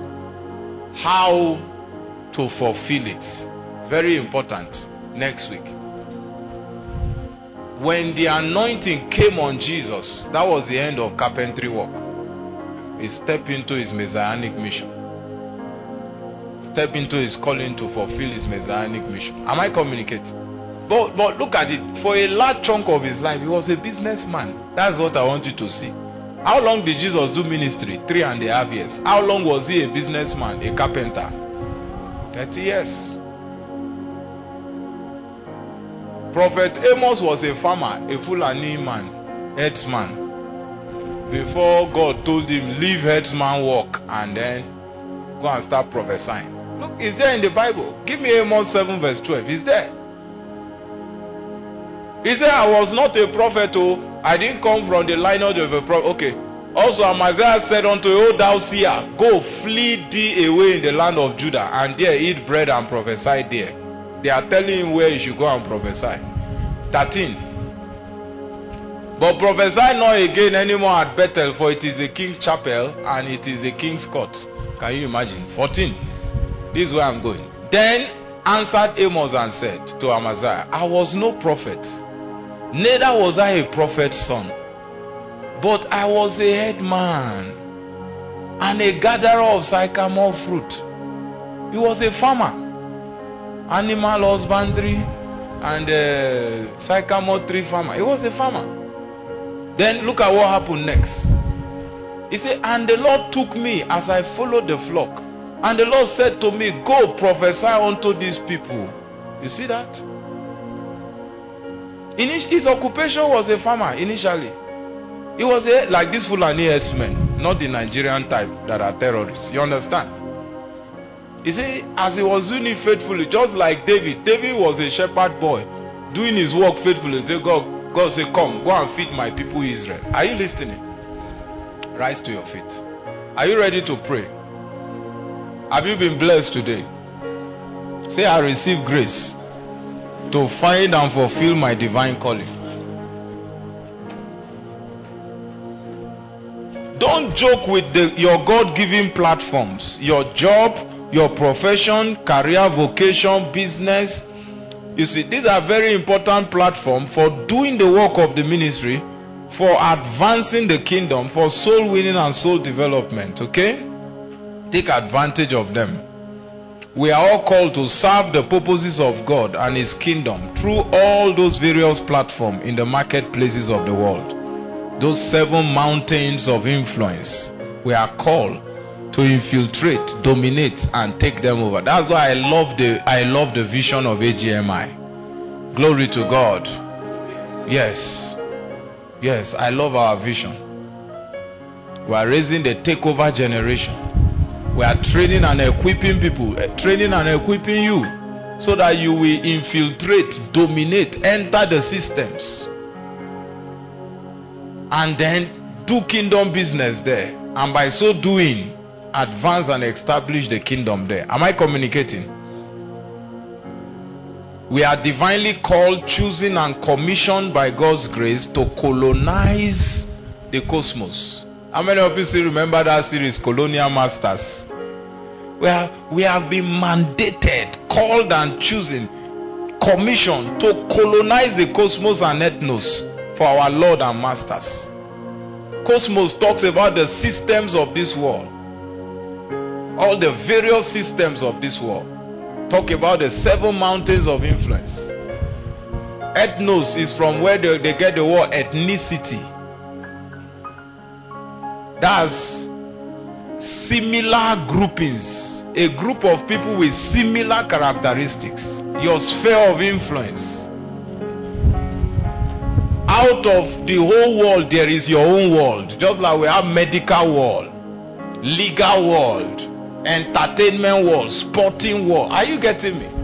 how to fulfill it. Very important. Next week. When the anointing came on Jesus, that was the end of carpentry work. He stepped into his messianic mission. Step into his calling to fulfill his messianic mission. Am I communicating? But, but look at it. For a large chunk of his life, he was a businessman. That's what I want you to see. How long did Jesus do ministry? Three and a half years. How long was he a businessman, a carpenter? Thirty years. Prophet Amos was a farmer, a Fulani man, herdsman. Before God told him, leave herdsman work and then go and start prophesying. Look, it's there in the Bible. Give me Amos seven verse twelve. It's there. He said, I was not a prophet, oh, I didn't come from the lineage of a prophet. Okay. Also Amaziah said unto you, O thou seer, go flee thee away in the land of Judah, and there eat bread and prophesy there. They are telling him where he should go and prophesy. thirteen. But prophesy not again anymore at Bethel, for it is the king's chapel, and it is the king's court. Can you imagine? fourteen. This is where I'm going. Then answered Amos and said to Amaziah, I was no prophet, neither was I a prophet's son, but I was a headman and a gatherer of sycamore fruit. He was a farmer, animal husbandry and a sycamore tree farmer. He was a farmer. Then look at what happened next. He said, and the Lord took me as I followed the flock, and the Lord said to me, go prophesy unto these people. You see that? His occupation was a farmer initially. He was a, like this Fulani herdsmen, not the Nigerian type that are terrorists. You understand? You see, as he was doing it faithfully, just like David. David was a shepherd boy, doing his work faithfully. Say, God, God said, come, go and feed my people Israel. Are you listening? Rise to your feet. Are you ready to pray? Have you been blessed today? Say, I receive grace to find and fulfill my divine calling. Don't joke with the, your God-given platforms. Your job, your profession, career, vocation, business. You see, these are very important platforms for doing the work of the ministry, for advancing the kingdom, for soul winning and soul development. Okay? Take advantage of them. We are all called to serve the purposes of God and His kingdom through all those various platforms in the marketplaces of the world. Those seven mountains of influence. We are called to infiltrate, dominate, and take them over. That's why I love the I love the vision of A G M I. Glory to God. Yes. Yes, I love our vision. We are raising the takeover generation. We are training and equipping people, training and equipping you, so that you will infiltrate, dominate, enter the systems, and then do kingdom business there. And by so doing, advance and establish the kingdom there. Am I communicating? We are divinely called, chosen, and commissioned by God's grace to colonize the cosmos. How many of you still remember that series, Colonial Masters? Where we have been mandated, called and chosen, commissioned to colonize the cosmos and ethnos for our Lord and Masters. Cosmos talks about the systems of this world. All the various systems of this world. Talk about the seven mountains of influence. Ethnos is from where they, they get the word ethnicity. That's similar groupings, a group of people with similar characteristics, your sphere of influence. Out of the whole world there is your own world, just like we have medical world, legal world, entertainment world, sporting world. Are you getting me?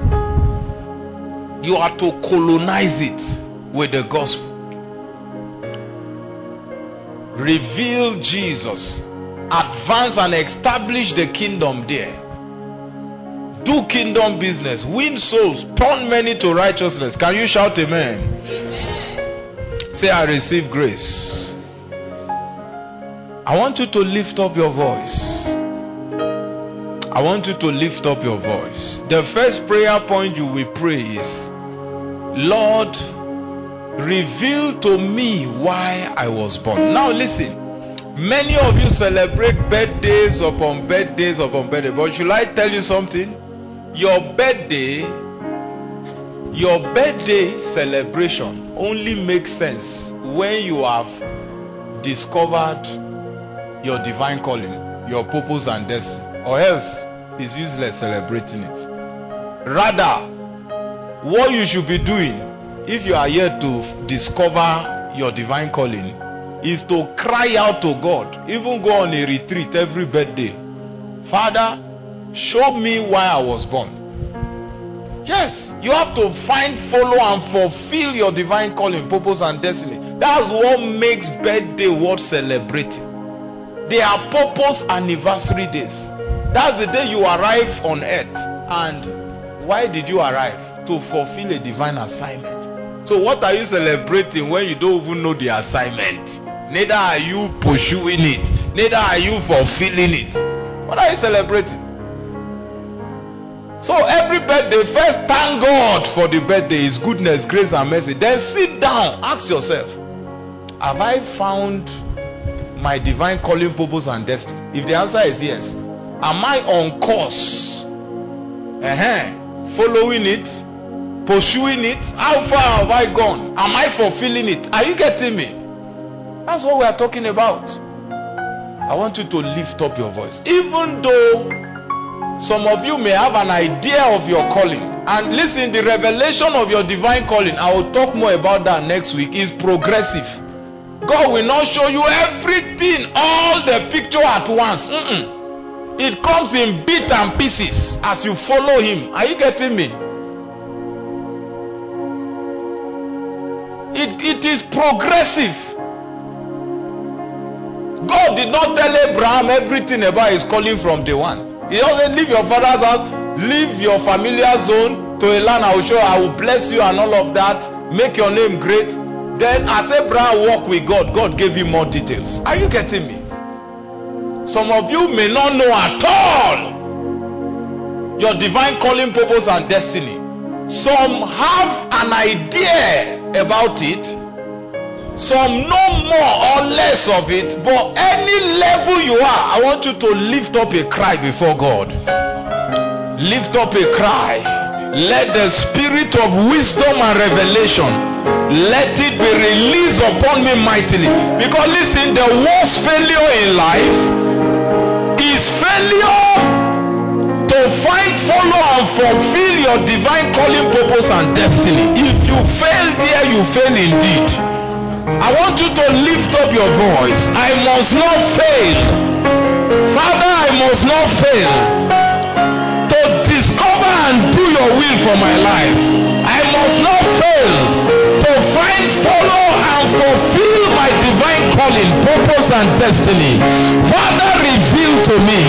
You are to colonize it with the gospel. Reveal Jesus. Advance and establish the kingdom there. Do kingdom business. Win souls. Turn many to righteousness. Can you shout amen? Amen. Say, I receive grace. I want you to lift up your voice. I want you to lift up your voice. The first prayer point you will pray is, Lord, reveal to me why I was born. Now listen. Many of you celebrate birthdays upon birthdays upon birthdays. But should I tell you something? Your birthday, your birthday celebration only makes sense when you have discovered your divine calling, your purpose and destiny. Or else, it's useless celebrating it. Rather, what you should be doing, if you are here to discover your divine calling, is to cry out to God. Even go on a retreat every birthday. Father, show me why I was born. Yes, you have to find, follow, and fulfill your divine calling, purpose, and destiny. That's what makes birthday worth celebrating. They are purpose anniversary days. That's the day you arrive on earth. And why did you arrive? To fulfill a divine assignment. So what are you celebrating when you don't even know the assignment? Neither are you pursuing it. Neither are you fulfilling it. What are you celebrating? So every birthday, first thank God for the birthday, His goodness, grace, and mercy. Then sit down, ask yourself, have I found my divine calling, purpose, and destiny? If the answer is yes, am I on course? Uh-huh. Following it? Pursuing it? How far have I gone? Am I fulfilling it? Are you getting me? That's what we are talking about. I want you to lift up your voice. Even though some of you may have an idea of your calling, and listen, the revelation of your divine calling, I will talk more about that next week, is progressive. God will not show you everything, all the picture at once. Mm-mm. It comes in bits and pieces as you follow Him. Are you getting me? It, it is progressive. God did not tell Abraham everything about his calling from day one. He doesn't leave your father's house, leave your familiar zone to a land I will show, I will bless you and all of that, make your name great. Then as Abraham walked with God, God gave him more details. Are you getting me? Some of you may not know at all your divine calling, purpose and destiny. Some have an idea about it. Some know more or less of it. But any level you are, I want you to lift up a cry before God. Lift up a cry. Let the spirit of wisdom and revelation, let it be released upon me mightily. Because listen, the worst failure in life is failure to find, follow and fulfill your divine calling, purpose and destiny. If you fail there, you fail indeed. I want you to lift up your voice. I must not fail. Father, I must not fail to discover and do your will for my life. I must not fail to find, follow and fulfill my divine calling, purpose and destiny. Father, reveal to me.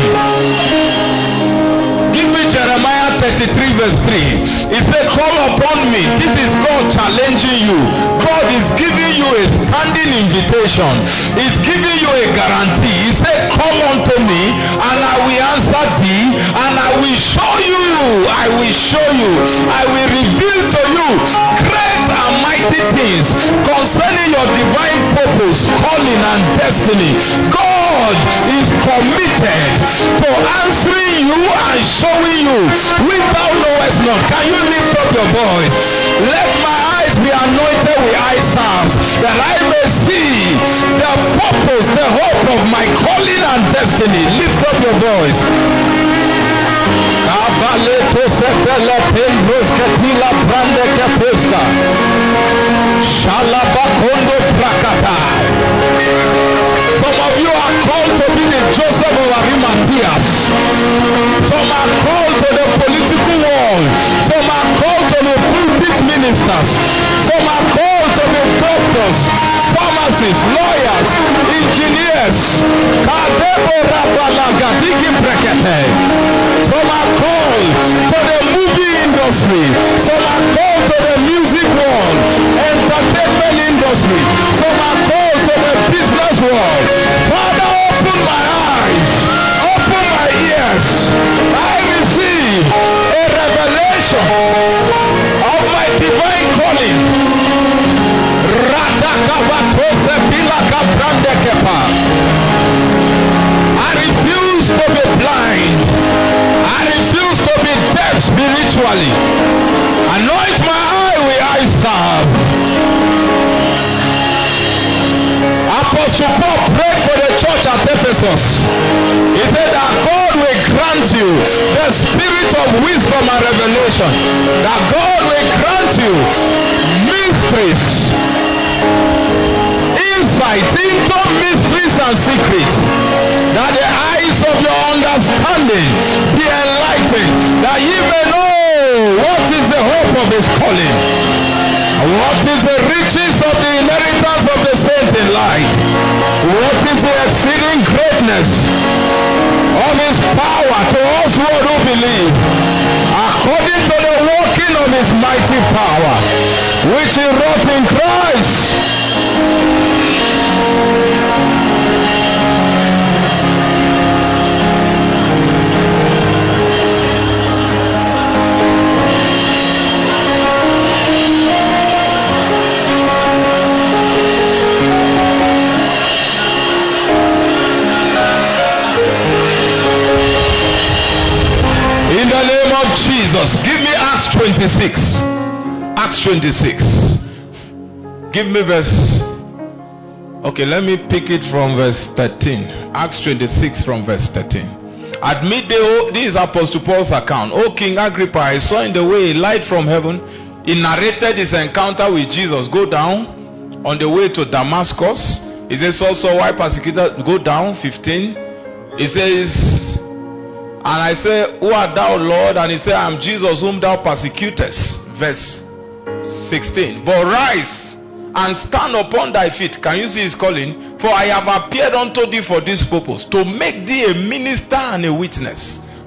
Give me Jeremiah thirty-three verse three. He said, call upon me. This is God challenging you. God is giving you a standing invitation. He's giving you a guarantee. He said, come unto me and I will answer thee and I will show you. I will show you. I will reveal to you great and mighty things concerning your divine purpose, calling and destiny. God is committed to answering you and showing you which thou knowest not. Can you lift up your voice? Let my eyes be anointed with eye salves, that I may see the purpose, the hope of my calling and destiny. Lift up your voice. Some of you are called to be the Joseph of Arimathea. Some are called to the political world. Some are called to the pulpit ministers. Some are called to the doctors, pharmacists, lawyers, engineers. Some are called to the movie industry. Some are called to the music world, entertainment industry. Some are called to the business world. Father, open my eyes, open my ears. I receive a revelation of my divine calling. I refuse to be blind. I refuse to be deaf spiritually. Anoint my eye with eye salve. Apostle Paul prayed for the church at Ephesus. He said that God will grant you the spirit of wisdom and revelation. That God will grant you mysteries, insights into mysteries and secrets. That the eyes of your understanding be enlightened. That ye may know what is the hope of his calling. What is the riches of the inheritance of the saints in light? What is the exceeding greatness of his power to us who do believe, according to the working of his mighty power, which he wrought in Christ? Jesus. Give me Acts twenty-six. Acts twenty-six. Give me verse. Okay, let me pick it from verse thirteen. Acts twenty-six from verse thirteen. At midday, oh, this is Apostle Paul's account. O King Agrippa, I saw in the way a light from heaven. He narrated his encounter with Jesus. Go down on the way to Damascus. He says also why persecuted. Go down fifteen. He says, and I say, who art thou, Lord? And he said, I am Jesus whom thou persecutest. Verse sixteen. But rise and stand upon thy feet. Can you see his calling? For I have appeared unto thee for this purpose, to make thee a minister and a witness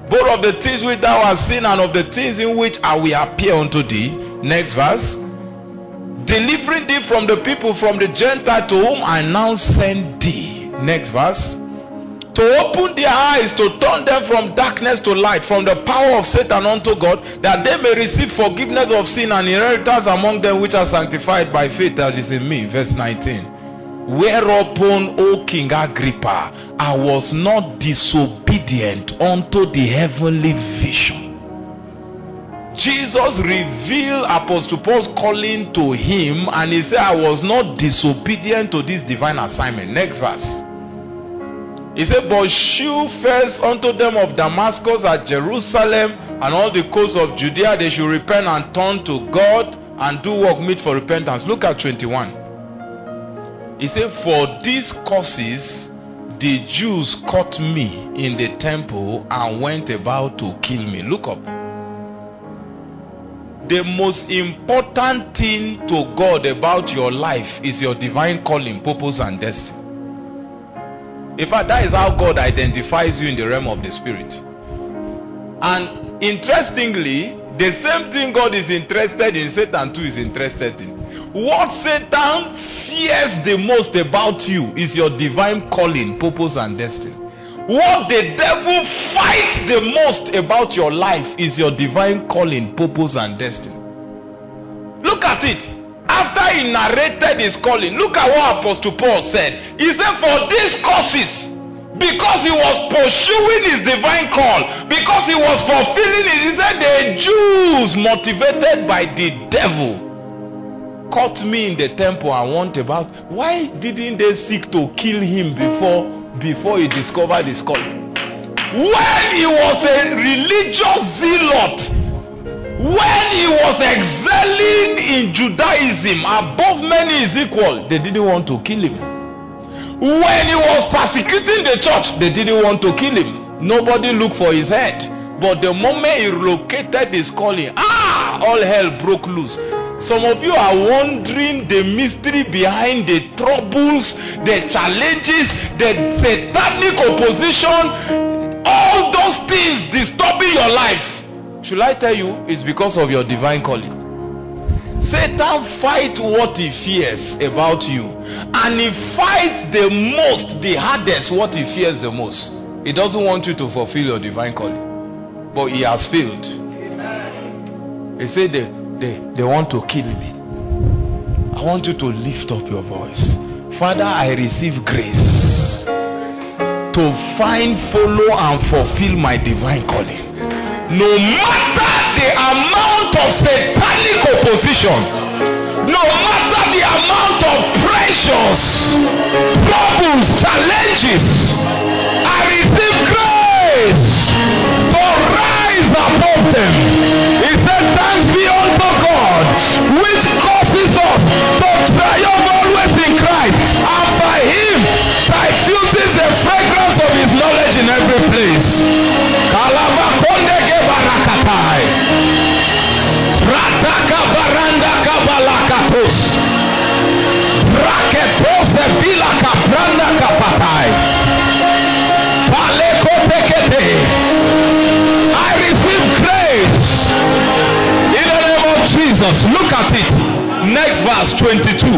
both of the things which thou hast seen and of the things in which I will appear unto thee. Next verse. Delivering thee from the people, from the Gentile to whom I now send thee. Next verse. To open their eyes, to turn them from darkness to light, from the power of Satan unto God, that they may receive forgiveness of sin and inheritance among them which are sanctified by faith that is in me. Verse nineteen. Whereupon, O King Agrippa, I was not disobedient unto the heavenly vision. Jesus revealed Apostle Paul's calling to him, and he said, I was not disobedient to this divine assignment. Next verse. He said, but shew first unto them of Damascus, at Jerusalem, and all the coasts of Judea, they should repent and turn to God, and do work meet for repentance. Look at twenty-one. He said, for these causes the Jews caught me in the temple and went about to kill me. Look up. The most important thing to God about your life is your divine calling, purpose, and destiny. In fact, that is how God identifies you in the realm of the spirit. And interestingly, the same thing God is interested in, Satan too is interested in. What Satan fears the most about you is your divine calling, purpose, and destiny. What the devil fights the most about your life is your divine calling, purpose, and destiny. Look at it. After he narrated his calling, look at what Apostle Paul said. He said, for these causes, because he was pursuing his divine call, because he was fulfilling it, he said the Jews, motivated by the devil, caught me in the temple and went about. Why didn't they seek to kill him before before he discovered his calling? When he was a religious zealot, when he was excelling in Judaism, above many is equal, they didn't want to kill him. When he was persecuting the church, they didn't want to kill him. Nobody looked for his head. But the moment he located his calling, ah, all hell broke loose. Some of you are wondering the mystery behind the troubles, the challenges, the satanic opposition, all those things disturbing your life. Should I tell you, it's because of your divine calling. Satan fights what he fears about you, and he fights the most, the hardest, what he fears the most. He doesn't want you to fulfill your divine calling, but he has failed. He said they, they, they want to kill me. I want you to lift up your voice. Father, I receive grace to find, follow, and fulfill my divine calling. No matter the amount of satanic opposition, no matter the amount of pressures, troubles, challenges, I receive grace to rise above them. He said, thanks be unto God, which causes us to triumph always in Christ, and by him diffuses the fragrance of his knowledge in every place. Rataka baranda kabalakatos. Raketose bila kapranda kapatai. Paleko tekete. I receive grace in the name of Jesus. Look at it. Next verse twenty-two.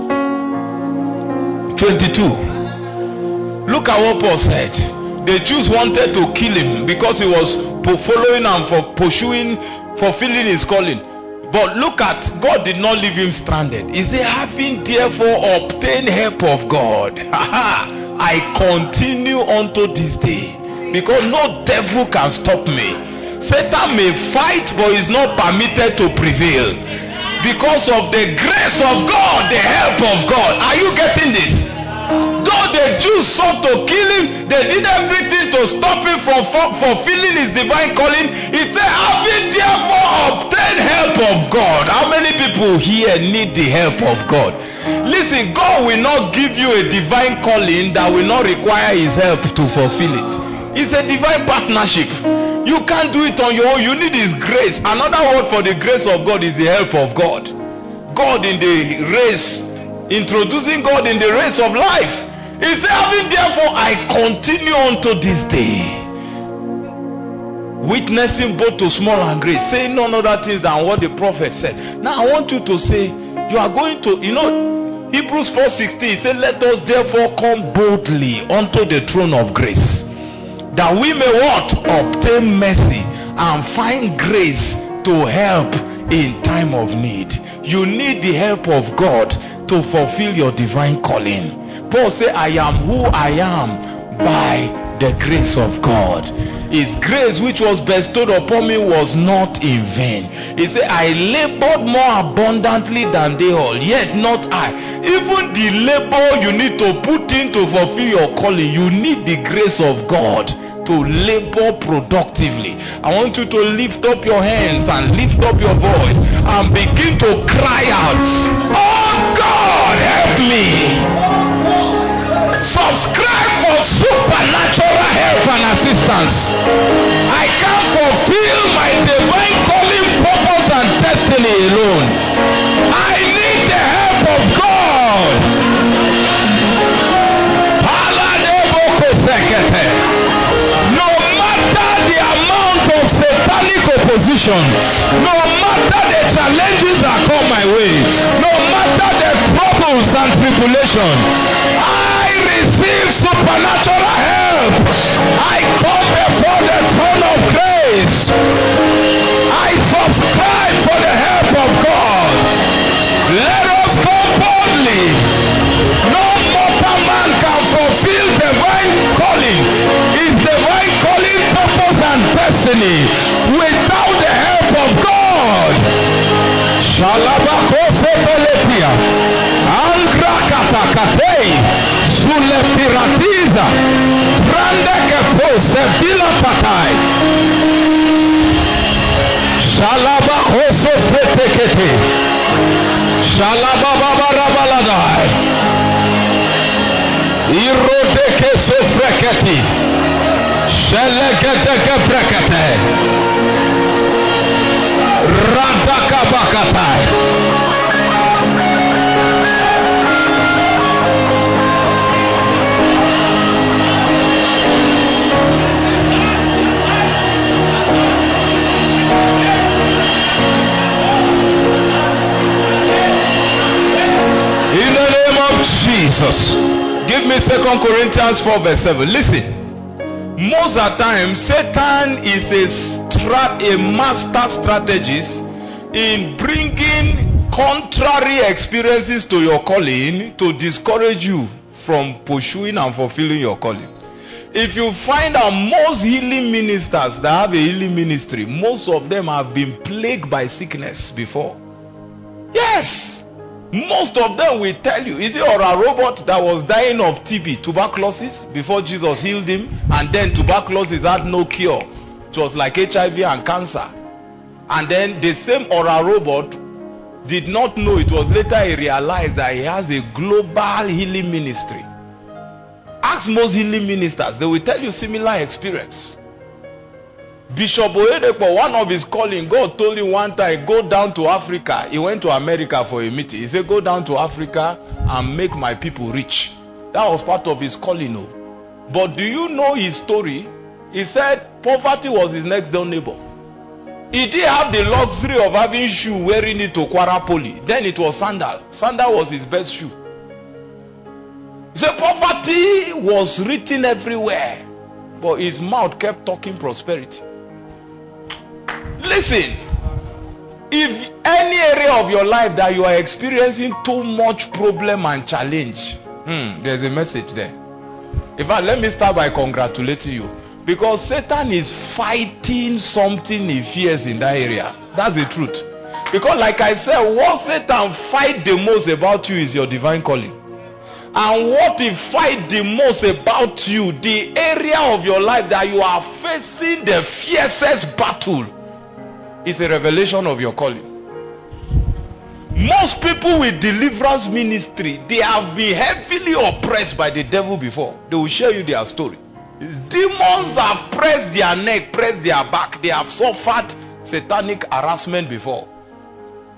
twenty-two. Look at what Paul said. The Jews wanted to kill him because he was following and for pursuing, fulfilling his calling. But look at, God did not leave him stranded. He said, having therefore obtained help of God, I continue unto this day, because no devil can stop me. Satan may fight, but is not permitted to prevail because of the grace of God, the help of God. Are you getting this? Though the Jews sought to kill him, they did everything to stop him from fulfilling his divine calling. He said, having therefore obtained help of God. How many people here need the help of God? Listen, God will not give you a divine calling that will not require his help to fulfill it. It's a divine partnership. You can't do it on your own. You need his grace. Another word for the grace of God is the help of God. God in the race, introducing God in the race of life. He said, having therefore I continue unto this day. witnessing both to small and great, saying none other things than what the prophet said. Now I want you to say, you are going to, you know, Hebrews four sixteen said, let us therefore come boldly unto the throne of grace, that we may what? Obtain mercy and find grace to help in time of need. You need the help of God to fulfill your divine calling. Paul said, I am who I am by the grace of God. His grace which was bestowed upon me was not in vain. He said, I labored more abundantly than they all, yet not I. Even the labor you need to put in to fulfill your calling, you need the grace of God to labor productively. I want you to lift up your hands and lift up your voice and begin to cry out, oh God, help me. Subscribe for supernatural help and assistance. I can't fulfill my divine calling, purpose and destiny alone. I need the help of God. No matter the amount of satanic opposition, no matter the challenges that come my way, no matter the troubles and tribulations, I receive supernatural help. I come before the throne of grace. I subscribe for the help of God. Let us come boldly. No mortal man can fulfill divine calling, his divine calling, purpose and destiny without the help of God. Shalabakose Beletia Andra Katakatei Sulepiratiza Brande Kepose Vila Patai Shalabakose Petekete Shalababarabaladai Irodeke Sofreketi Sheleketeke Prekete Radaka Bakatai. In the name of Jesus. Give me Second Corinthians four verse seven. Listen. Most of the time, Satan is a, strat, a master strategist in bringing contrary experiences to your calling to discourage you from pursuing and fulfilling your calling. If you find out most healing ministers that have a healing ministry, most of them have been plagued by sickness before. Yes. Most of them will tell you, is it or a robot that was dying of T B, tuberculosis, before Jesus healed him, and then tuberculosis had no cure. It was like H I V and cancer. And then the same Ora robot did not know, it was later he realized that he has a global healing ministry. Ask most healing ministers, they will tell you similar experience. Bishop Oyedepo, one of his calling, God told him one time, go down to Africa. He went to America for a meeting. He said, go down to Africa and make my people rich. That was part of his calling. No? But do you know his story? He said poverty was his next door neighbor. He didn't have the luxury of having shoe wearing it to Kwara Poly. Then it was sandal. Sandal was his best shoe. He said poverty was written everywhere, but his mouth kept talking prosperity. Listen, if any area of your life that you are experiencing too much problem and challenge, hmm, there's a message there. In fact, let me start by congratulating you, because Satan is fighting something he fears in that area. That's the truth. Because like I said, what Satan fight the most about you is your divine calling. And what he fight the most about you, the area of your life that you are facing the fiercest battle, is a revelation of your calling. Most people with deliverance ministry, they have been heavily oppressed by the devil before. They will share you their story. Demons have pressed their neck, pressed their back. They have suffered satanic harassment before,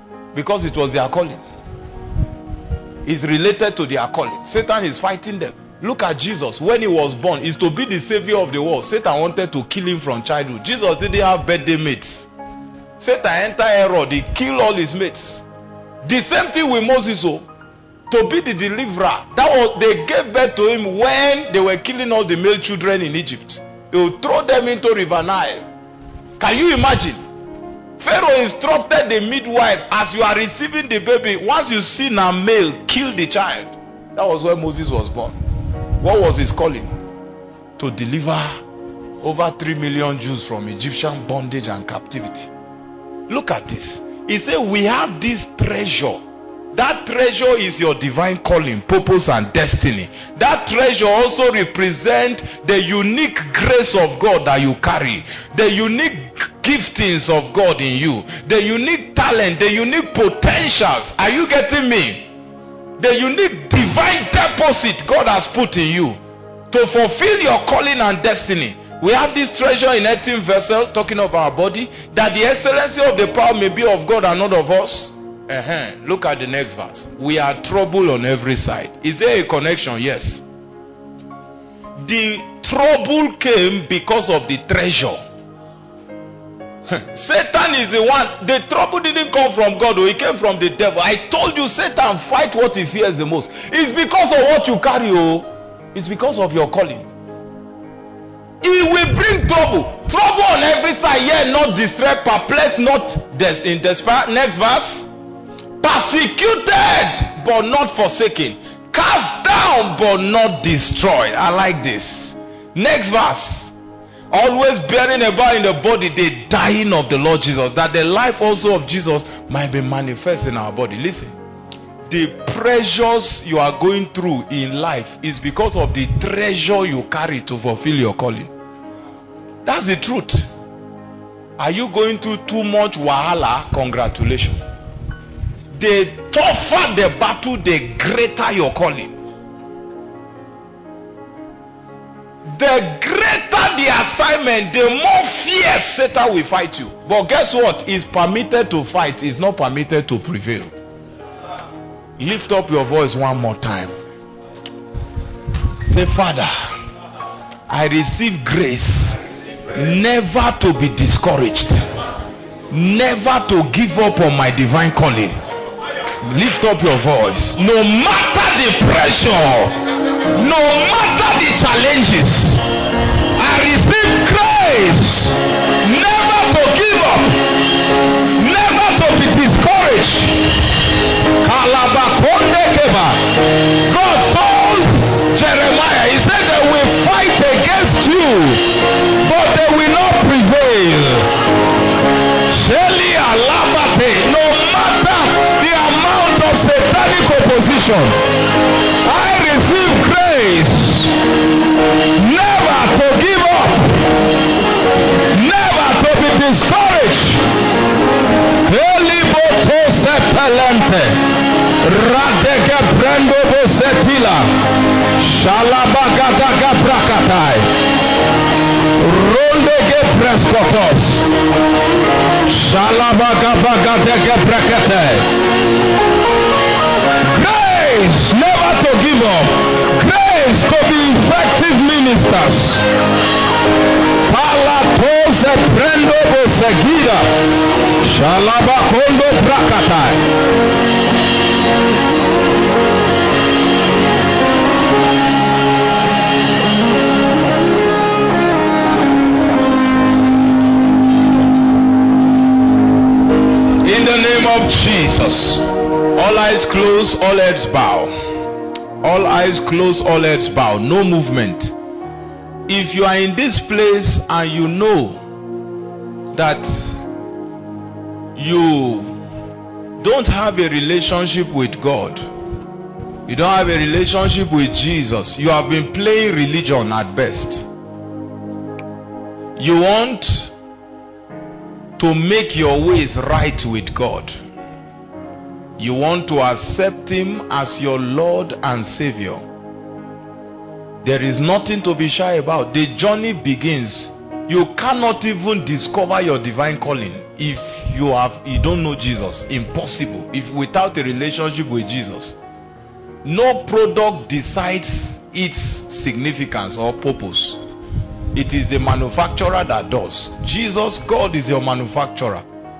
because it was their calling. It's related to their calling. Satan is fighting them. Look at Jesus. When he was born, is to be the savior of the world. Satan wanted to kill him from childhood. Jesus didn't have birthday mates. Satan entered Herod, he killed all his mates. The same thing with Moses. Oh, to be the deliverer. That was, they gave birth to him when they were killing all the male children in Egypt. They would throw them into River Nile. Can you imagine? Pharaoh instructed the midwife, as you are receiving the baby, once you see a male, kill the child. That was when Moses was born. What was his calling? To deliver over three million Jews from Egyptian bondage and captivity. Look at this. He said, we have this treasure. That treasure is your divine calling, purpose, and destiny. That treasure also represents the unique grace of God that you carry, the unique giftings of God in you, the unique talent, the unique potentials. Are you getting me? The unique divine deposit God has put in you to fulfill your calling and destiny. We have this treasure in earthen vessel, talking of our body, that the excellency of the power may be of God and not of us. Uh-huh. Look at the next verse. We are troubled on every side. Is there a connection? Yes. The trouble came because of the treasure. Satan is the one. The trouble didn't come from God, or it came from the devil. I told you, Satan fight what he fears the most. It's because of what you carry. Oh, it's because of your calling. He will bring trouble. Trouble on every side. Yeah, not distress, perplexed, not des- in despair. Next verse. Persecuted but not forsaken. Cast down but not destroyed. I like this. Next verse. Always bearing about in the body the dying of the Lord Jesus, that the life also of Jesus might be manifest in our body. Listen. The pressures you are going through in life is because of the treasure you carry to fulfill your calling. That's the truth. Are you going through too much wahala? Congratulations. The tougher the battle, the greater your calling. The greater the assignment, the more fierce Satan will fight you. But guess what? He's permitted to fight. He's not permitted to prevail. Lift up your voice one more time. Say, Father, I receive grace never to be discouraged, never to give up on my divine calling. Lift up your voice. No matter the pressure, no matter the challenges, I receive grace never to give up, never to be discouraged. God told Jeremiah, he said they will fight against you, but they will not prevail. No matter the amount of satanic opposition, I receive grace never to give up, never to be discouraged. Radeke Brando Bosetila Shalabagadaga Brakatai Rondege Prescotos Shalabagabagadege Brakatai. Grace never to give up, grace to be effective ministers. Palatose Brando Bosegira Shalabakondo Brakatai. In the name of Jesus, all eyes closed, all heads bow. All eyes closed, all heads bow. No movement. If you are in this place and you know that you don't have a relationship with God, you don't have a relationship with Jesus, you have been playing religion at best, you want to make your ways right with God, you want to accept Him as your Lord and Savior, there is nothing to be shy about. The journey begins. You cannot even discover your divine calling if you have you don't know Jesus. Impossible. If without a relationship with Jesus, no product decides its significance or purpose. It is the manufacturer that does. Jesus, God, is your manufacturer.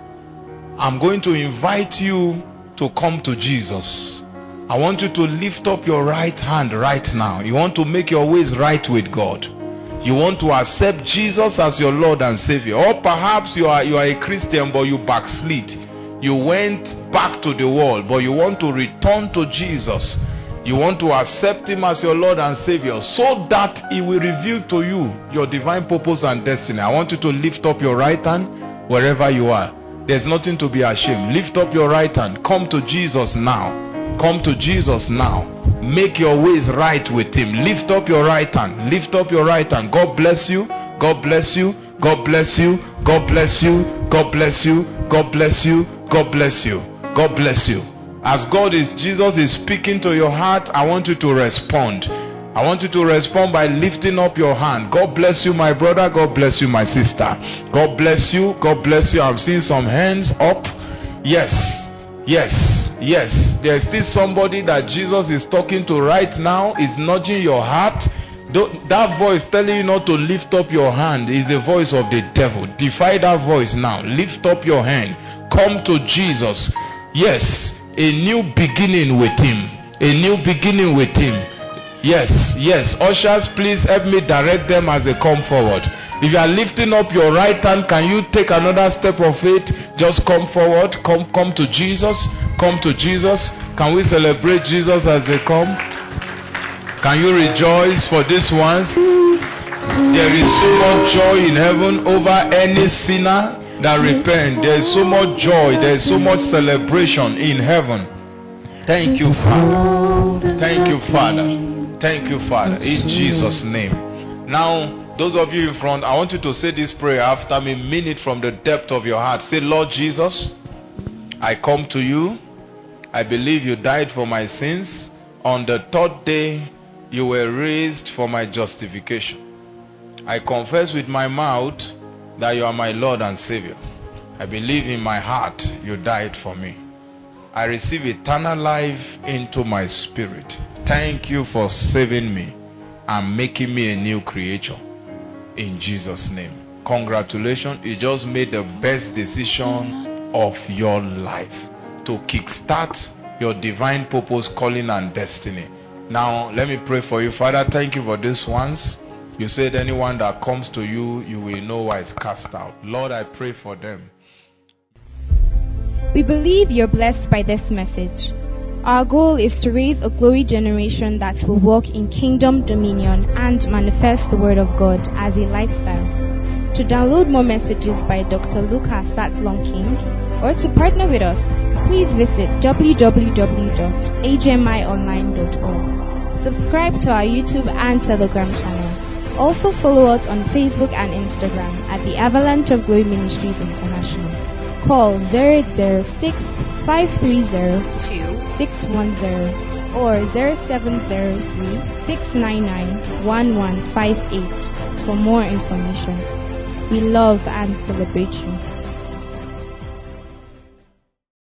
I'm going to invite you to come to Jesus. I want you to lift up your right hand right now. You want to make your ways right with God. You want to accept Jesus as your Lord and Savior. Or perhaps you are, you are a Christian but you backslid. You went back to the world but you want to return to Jesus. You want to accept Him as your Lord and Savior so that He will reveal to you your divine purpose and destiny. I want you to lift up your right hand wherever you are. There's nothing to be ashamed. Lift up your right hand. Come to Jesus now. Come to Jesus now. Make your ways right with Him. Lift up your right hand. Lift up your right hand. God bless you. God bless you. God bless you. God bless you. God bless you. God bless you. God bless you. God bless you. As God is, Jesus is speaking to your heart, I want you to respond. I want you to respond by lifting up your hand. God bless you, my brother. God bless you, my sister. God bless you. God bless you. I'm seeing some hands up. Yes. Yes. Yes. There's still somebody that Jesus is talking to right now. Is nudging your heart. That voice telling you not to lift up your hand is the voice of the devil. Defy that voice now. Lift up your hand. Come to Jesus. Yes. A new beginning with Him. A new beginning with Him. Yes, yes. Ushers, please help me direct them as they come forward. If you are lifting up your right hand, can you take another step of faith? Just come forward. Come, come to Jesus. Come to Jesus. Can we celebrate Jesus as they come? Can you rejoice for these ones? There is so much joy in heaven over any sinner that repent. There is so much joy. There is so much celebration in heaven. Thank you, Father. Thank you, Father. Thank you, Father, in Jesus' name. Now, those of you in front, I want you to say this prayer after me. Mean it from the depth of your heart. Say, Lord Jesus, I come to you. I believe you died for my sins. On the third day, you were raised for my justification. I confess with my mouth that you are my Lord and Savior. I believe in my heart you died for me. I receive eternal life into my spirit. Thank you for saving me and making me a new creature. In Jesus' name. Congratulations. You just made the best decision of your life to kickstart your divine purpose, calling, and destiny. Now, let me pray for you. Father, thank you for these ones. You said anyone that comes to you, you will know why is cast out. Lord, I pray for them. We believe you're blessed by this message. Our goal is to raise a glory generation that will walk in kingdom dominion and manifest the word of God as a lifestyle. To download more messages by Doctor Lucas Satlong King or to partner with us, please visit w w w dot a g m i online dot org. Subscribe to our YouTube and Telegram channel. Also follow us on Facebook and Instagram at the Avalanche of Glory Ministries International. Call zero eight zero six, five three zero, two six one zero or zero seven zero three, six nine nine, one one five eight for more information. We love and celebrate you.